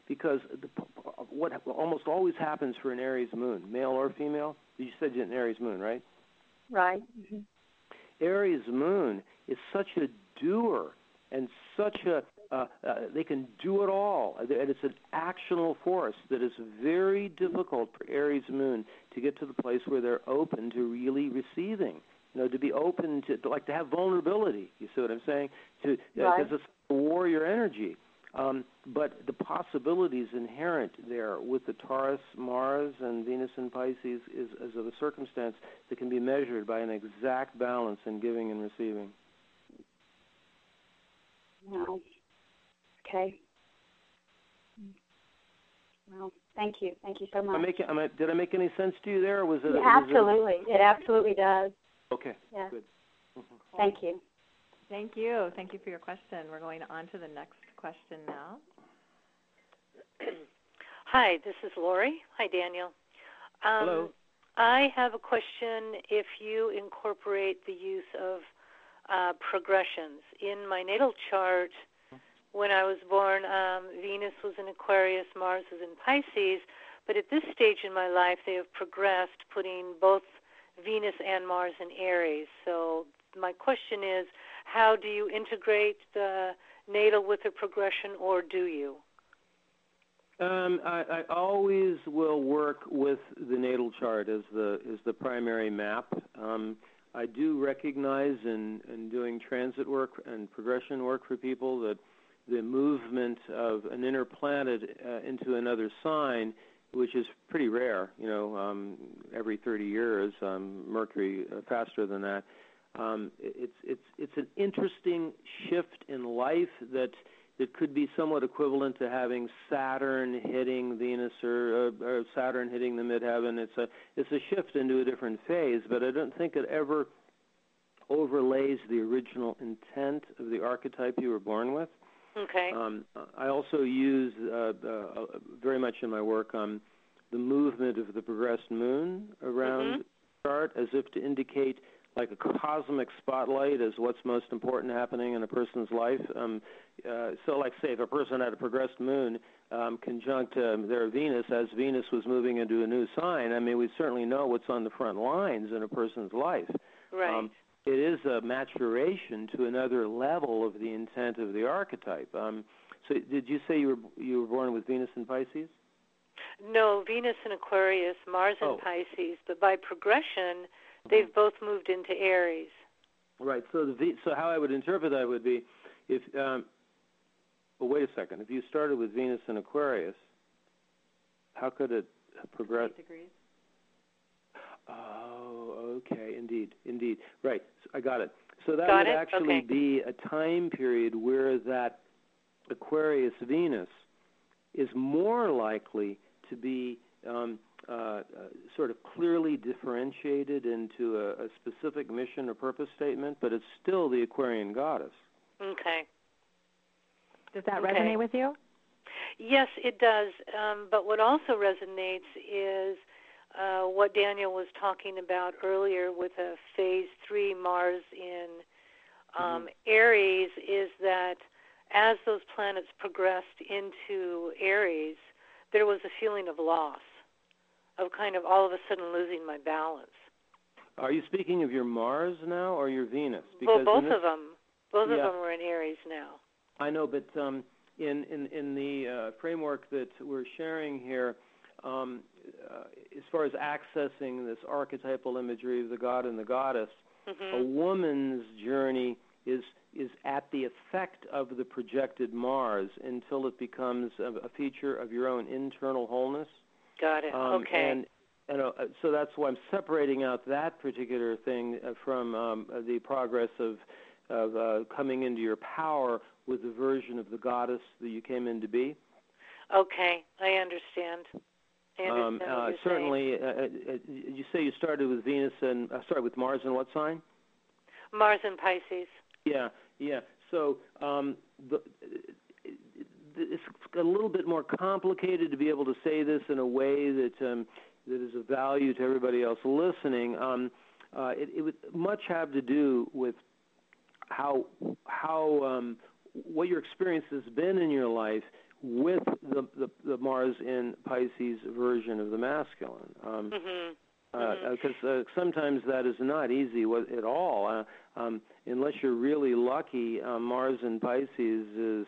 because the, what almost always happens for an Aries moon, male or female, you said you're an Aries moon, right? Right. Mm-hmm. Aries moon is such a doer and such a, uh, uh, they can do it all. And it's an actional force that is very difficult for Aries moon to get to the place where they're open to really receiving. You know, to be open to, to like to have vulnerability. You see what I'm saying? To because right. it's a warrior energy. Um, but the possibilities inherent there with the Taurus, Mars, and Venus in Pisces is, is of a circumstance that can be measured by an exact balance in giving and receiving. Wow. Okay. Well, thank you. Thank you so much. Am I making, am I, did I make any sense to you there? Or was it, yeah, was absolutely. It, it absolutely does. Okay. Yeah. Good. Mm-hmm. Thank you. Thank you. Thank you for your question. We're going on to the next question now. Hi, this is Lori. Hi, Daniel. Um, Hello. I have a question if you incorporate the use of uh, progressions. In my natal chart, when I was born, um, Venus was in Aquarius, Mars was in Pisces, but at this stage in my life, they have progressed, putting both Venus and Mars in Aries. So my question is, how do you integrate the natal with the progression, or do you? Um, I, I always will work with the natal chart as the as the primary map. Um, I do recognize in, in doing transit work and progression work for people that the movement of an inner planet uh, into another sign, which is pretty rare, you know, um, every thirty years, um, Mercury uh, faster than that. Um, it's it's it's an interesting shift in life that that could be somewhat equivalent to having Saturn hitting Venus or, uh, or Saturn hitting the midheaven. It's a it's a shift into a different phase, but I don't think it ever overlays the original intent of the archetype you were born with. Okay. Um, I also use uh, uh, very much in my work um, the movement of the progressed moon around mm-hmm. the chart as if to indicate like a cosmic spotlight as what's most important happening in a person's life. Um, uh, so like say if a person had a progressed moon um, conjunct um, their Venus as Venus was moving into a new sign, I mean, we certainly know what's on the front lines in a person's life. Right. Um, it is a maturation to another level of the intent of the archetype. Um, so did you say you were you were born with Venus in Pisces? No, Venus in Aquarius, Mars in oh. Pisces, but by progression, they've both moved into Aries. Right. So the so how I would interpret that would be, if um, well, wait a second. If you started with Venus in Aquarius, how could it progress? Eight degrees. Oh, okay. Indeed, indeed. Right. So I got it. So that got would it? actually okay. be a time period where that Aquarius Venus is more likely to be um, uh, uh, sort of clearly differentiated into a, a specific mission or purpose statement, but it's still the Aquarian goddess. Okay. Does that okay. resonate with you? Yes, it does. Um, but what also resonates is uh, what Daniel was talking about earlier with a phase three Mars in um, mm-hmm. Aries, is that as those planets progressed into Aries, there was a feeling of loss, of kind of all of a sudden losing my balance. Are you speaking of your Mars now or your Venus? Because well, both this, of them. Both yeah, of them are in Aries now. I know, but um, in, in, in the uh, framework that we're sharing here, um, uh, as far as accessing this archetypal imagery of the god and the goddess, mm-hmm. a woman's journey is is at the effect of the projected Mars until it becomes a, a feature of your own internal wholeness. Got it. Um, okay. And, and uh, so that's why I'm separating out that particular thing uh, from um, uh, the progress of of uh, coming into your power with the version of the goddess that you came in to be. Okay, I understand. I understand um, what uh, you're certainly, uh, uh, you say you started with Venus and uh, sorry, with Mars and what sign? Mars and Pisces. Yeah, yeah. So um, the, it's a little bit more complicated to be able to say this in a way that um, that is of value to everybody else listening. Um, uh, it, it would much have to do with how how um, what your experience has been in your life with the, the the Mars in Pisces version of the masculine. Um, mm-hmm. Because uh, uh, sometimes that is not easy at all. Uh, um, unless you're really lucky, uh, Mars in Pisces is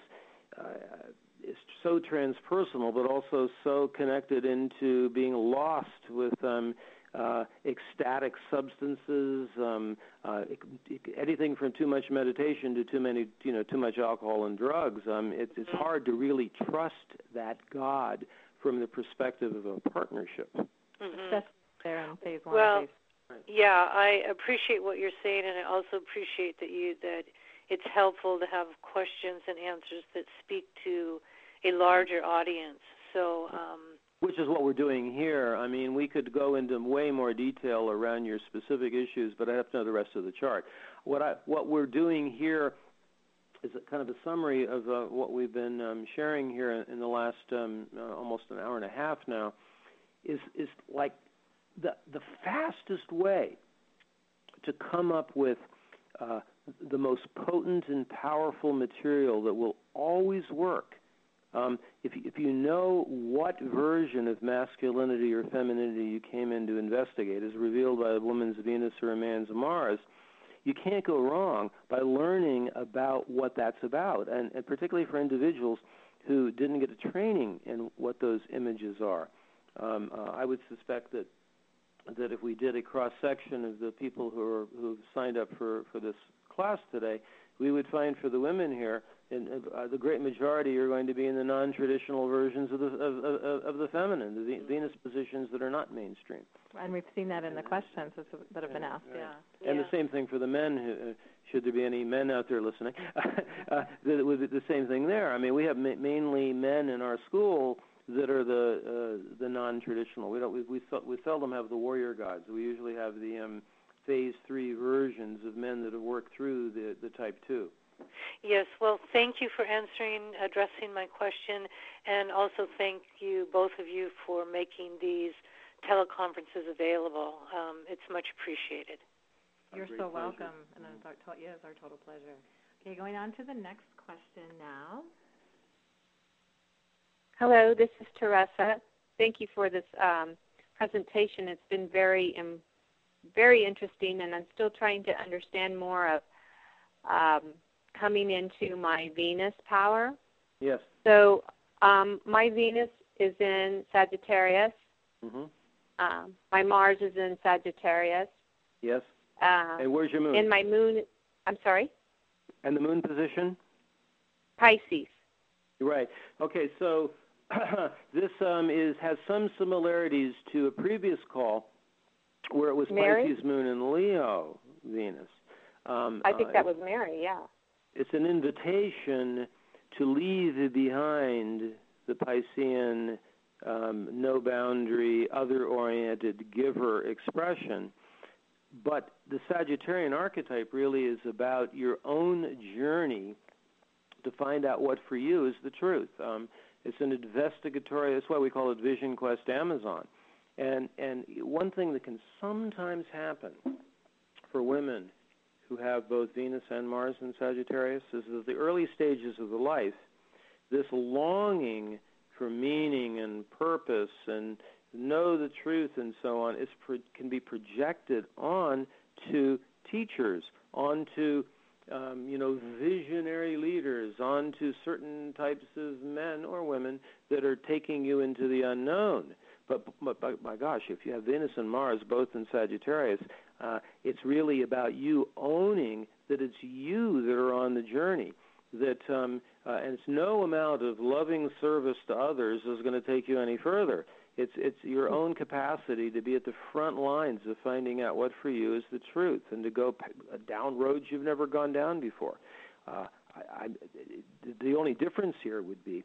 uh, is so transpersonal, but also so connected into being lost with um, uh, ecstatic substances, um, uh, anything from too much meditation to too many, you know, too much alcohol and drugs. Um, it, it's mm-hmm. hard to really trust that God from the perspective of a partnership. Mm-hmm. That's there in phase one. Well, phase. yeah, I appreciate what you're saying, and I also appreciate that you that it's helpful to have questions and answers that speak to a larger audience. So, um, which is what we're doing here. I mean, we could go into way more detail around your specific issues, but I have to know the rest of the chart. What I what we're doing here is a kind of a summary of uh, what we've been um, sharing here in, in the last um, uh, almost an hour and a half now. Is is like the the fastest way to come up with uh, the most potent and powerful material that will always work. Um, if, if you know what version of masculinity or femininity you came in to investigate, as revealed by a woman's Venus or a man's Mars, you can't go wrong by learning about what that's about, and, and particularly for individuals who didn't get a training in what those images are. Um, uh, I would suspect that that if we did a cross-section of the people who are who've signed up for, for this class today, we would find for the women here, in, uh, the great majority are going to be in the non-traditional versions of the of, of, of the feminine, the Venus positions that are not mainstream. And we've seen that in the questions that have been asked. Right. Yeah. And yeah. the same thing for the men. Who, uh, should there be any men out there listening, uh, that would be the same thing there. I mean, we have ma- mainly men in our school that are the uh, the non-traditional. We don't we we, we seldom have the warrior gods. We usually have the um, phase three versions of men that have worked through the the type two. Yes, well, thank you for answering, addressing my question, and also thank you, both of you, for making these teleconferences available. Um, it's much appreciated. You're so welcome, and it's our to- yeah, it's our total pleasure. Okay, going on to the next question now. Hello, this is Teresa. Thank you for this um, presentation. It's been very, um, very interesting, and I'm still trying to understand more of um, coming into my Venus power. Yes. So um, my Venus is in Sagittarius. Mm-hmm. Um, my Mars is in Sagittarius. Yes. Uh, and where's your moon? And my moon, I'm sorry? And the moon position? Pisces. Right. Okay, so this um, is has some similarities to a previous call where it was Mary? Pisces moon and Leo Venus. Um, I think uh, that was Mary, yeah. It's an invitation to leave behind the Piscean, um, no boundary, other-oriented giver expression. But the Sagittarian archetype really is about your own journey to find out what for you is the truth. Um, it's an investigatory, that's why we call it Vision Quest Amazon. And, and one thing that can sometimes happen for women who have both Venus and Mars in Sagittarius is that the early stages of the life, this longing for meaning and purpose and know the truth and so on is pro- can be projected on to teachers, onto um, you know visionary leaders, onto certain types of men or women that are taking you into the unknown. But, but, but my gosh, if you have Venus and Mars both in Sagittarius, uh, it's really about you owning that it's you that are on the journey. That um, uh, and it's no amount of loving service to others is going to take you any further. It's it's your own capacity to be at the front lines of finding out what for you is the truth, and to go down roads you've never gone down before. Uh, I, I, the only difference here would be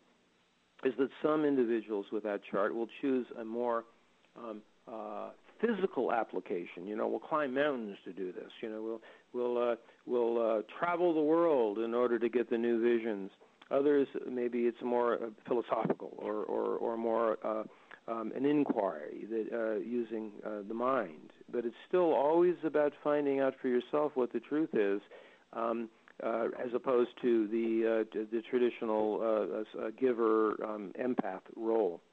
is that some individuals with that chart will choose a more um, uh, physical application. You know, we'll climb mountains to do this. You know, we'll we'll uh, we'll uh, travel the world in order to get the new visions. Others, maybe it's more uh, philosophical or or, or more uh, um, an inquiry that uh, using uh, the mind. But it's still always about finding out for yourself what the truth is. Um, uh, as opposed to the uh, the traditional uh, uh, giver um, empath role.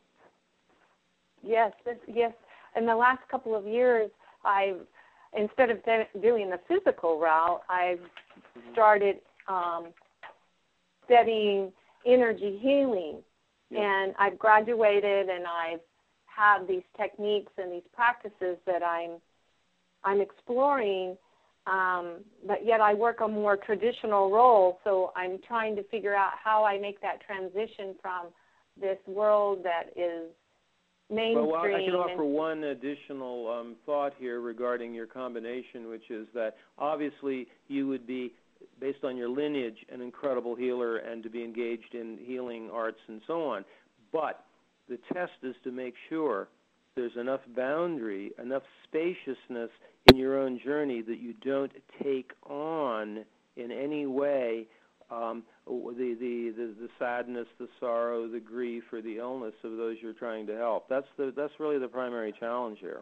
Yes, this, yes. In the last couple of years, I've instead of doing the physical route, I've mm-hmm. started um, studying energy healing, yeah. and I've graduated, and I've had these techniques and these practices that I'm I'm exploring. Um, but yet I work a more traditional role, so I'm trying to figure out how I make that transition from this world that is mainstream. Well, well I can offer one additional um, thought here regarding your combination, which is that obviously you would be, based on your lineage, an incredible healer and to be engaged in healing arts and so on. But the test is to make sure there's enough boundary, enough spaciousness in your own journey that you don't take on in any way um, the, the, the, the sadness, the sorrow, the grief, or the illness of those you're trying to help. That's the that's really the primary challenge here.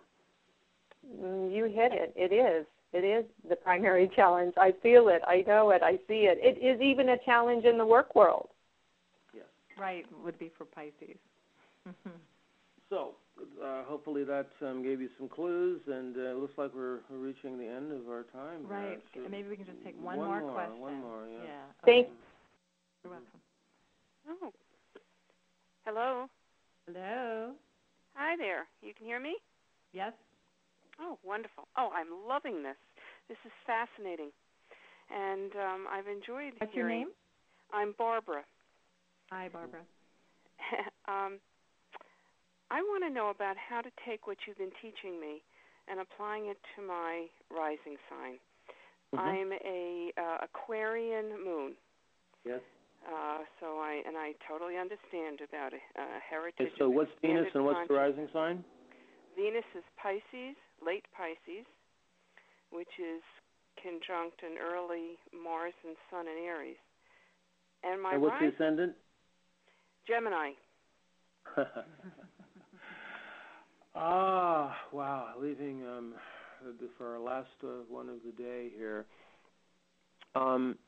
You hit it. It is. It is the primary challenge. I feel it. I know it. I see it. It is even a challenge in the work world. Yes. Right, would be for Pisces. So, uh, hopefully that um, gave you some clues, and uh, it looks like we're, we're reaching the end of our time. Right. So maybe we can just take one, one more, more question. One more, yeah. yeah. Thank okay. You're welcome. Oh. Hello. Hello. Hi there. You can hear me? Yes. Oh, wonderful. Oh, I'm loving this. This is fascinating. And um, I've enjoyed What's hearing. your name? I'm Barbara. Hi, Barbara. um, I want to know about how to take what you've been teaching me and applying it to my rising sign. Mm-hmm. I'm a uh, Aquarian moon. Yes. Uh, so I and I totally understand about uh, heritage. Okay, so what's Venus and what's the rising sign? Venus is Pisces, late Pisces, which is conjunct an early Mars and Sun in Aries. And my and what's rise, the ascendant? Gemini. Ah, wow. Leaving um, for our last uh, one of the day here. Um,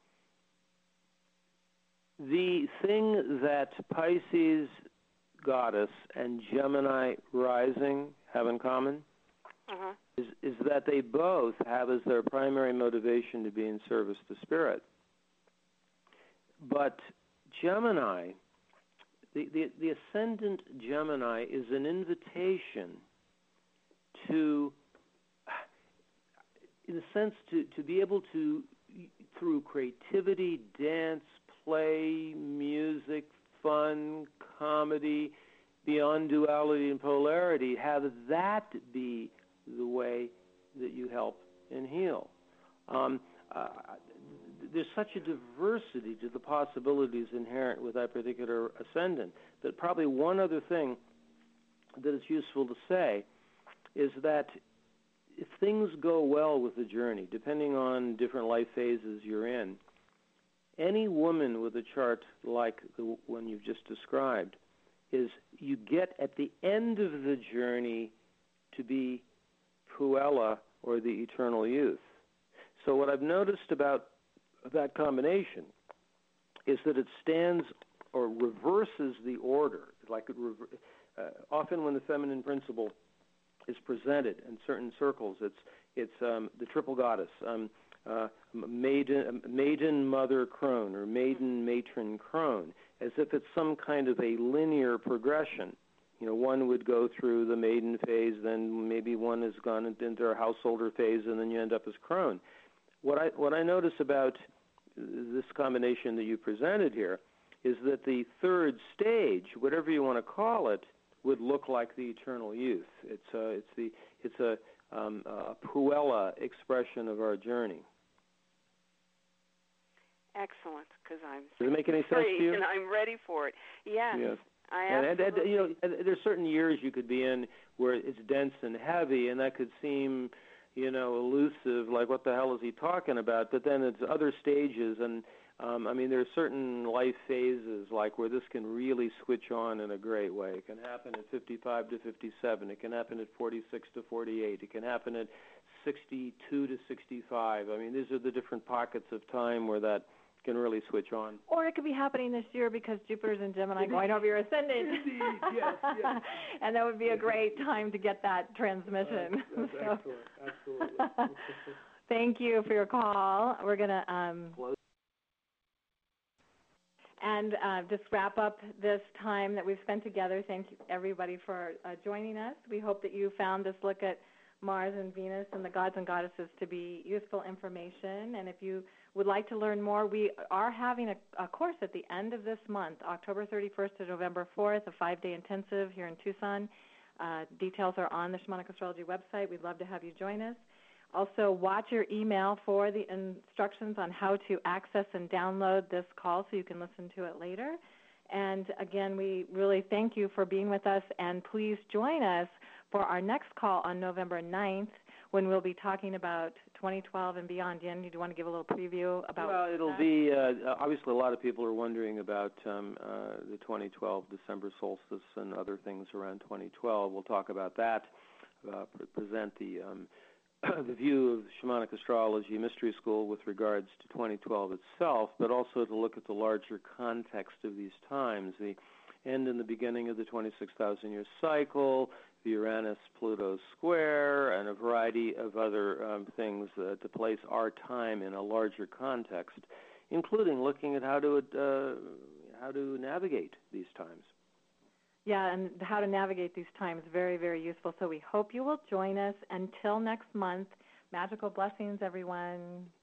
the thing that Pisces goddess and Gemini rising have in common uh-huh. is, is that they both have as their primary motivation to be in service to spirit. But Gemini, the, the, the ascendant Gemini is an invitation to, in a sense, to, to be able to, through creativity, dance, play, music, fun, comedy, beyond duality and polarity, have that be the way that you help and heal. Um, uh, there's such a diversity to the possibilities inherent with that particular ascendant that probably one other thing that is useful to say is that if things go well with the journey, depending on different life phases you're in, any woman with a chart like the one you've just described is you get at the end of the journey to be Puella, or the eternal youth. So what I've noticed about that combination is that it stands or reverses the order. Like it rever- uh, often when the feminine principle is presented in certain circles, it's it's um, the triple goddess, um, uh, maiden, maiden mother crone, or maiden matron crone, as if it's some kind of a linear progression. You know, one would go through the maiden phase, then maybe one has gone into a householder phase, and then you end up as crone. What I what I notice about this combination that you presented here is that the third stage, whatever you want to call it, would look like the eternal youth. It's a, it's the it's a um, a Puella expression of our journey. Excellent, because I'm Does it make any sense to you? And I'm ready for it. Yes. Yes. I and, and, absolutely. and, you know, and there's certain years you could be in where it's dense and heavy, and that could seem, you know, elusive, like what the hell is he talking about? But then it's other stages, and Um, I mean, there are certain life phases like where this can really switch on in a great way. It can happen at fifty-five to fifty-seven. It can happen at forty-six to forty-eight. It can happen at sixty-two to sixty-five. I mean, these are the different pockets of time where that can really switch on. Or it could be happening this year because Jupiter's in Gemini going over your ascendant. Indeed, yes, yes. And that would be a great time to get that transmission. Uh, that's so. excellent, absolutely. Thank you for your call. We're going to um, close. And uh, just wrap up this time that we've spent together. Thank you, everybody, for uh, joining us. We hope that you found this look at Mars and Venus and the gods and goddesses to be useful information. And if you would like to learn more, we are having a, a course at the end of this month, October thirty-first to November fourth, a five-day intensive here in Tucson. Uh, details are on the Shamanic Astrology website. We'd love to have you join us. Also, watch your email for the instructions on how to access and download this call so you can listen to it later. And again, we really thank you for being with us, and please join us for our next call on November ninth when we'll be talking about twenty twelve and beyond. Jen, do you want to give a little preview about Well, it'll that? be, uh, obviously a lot of people are wondering about um, uh, the twenty twelve December solstice and other things around twenty twelve. We'll talk about that, uh, present the um, the view of Shamanic Astrology Mystery School with regards to twenty twelve itself, but also to look at the larger context of these times, the end and the beginning of the twenty-six thousand year cycle, the Uranus-Pluto square, and a variety of other um, things uh, to place our time in a larger context, including looking at how to uh, how to navigate these times. Yeah, and how to navigate these times, very, very useful. So we hope you will join us. Until next month, magical blessings, everyone.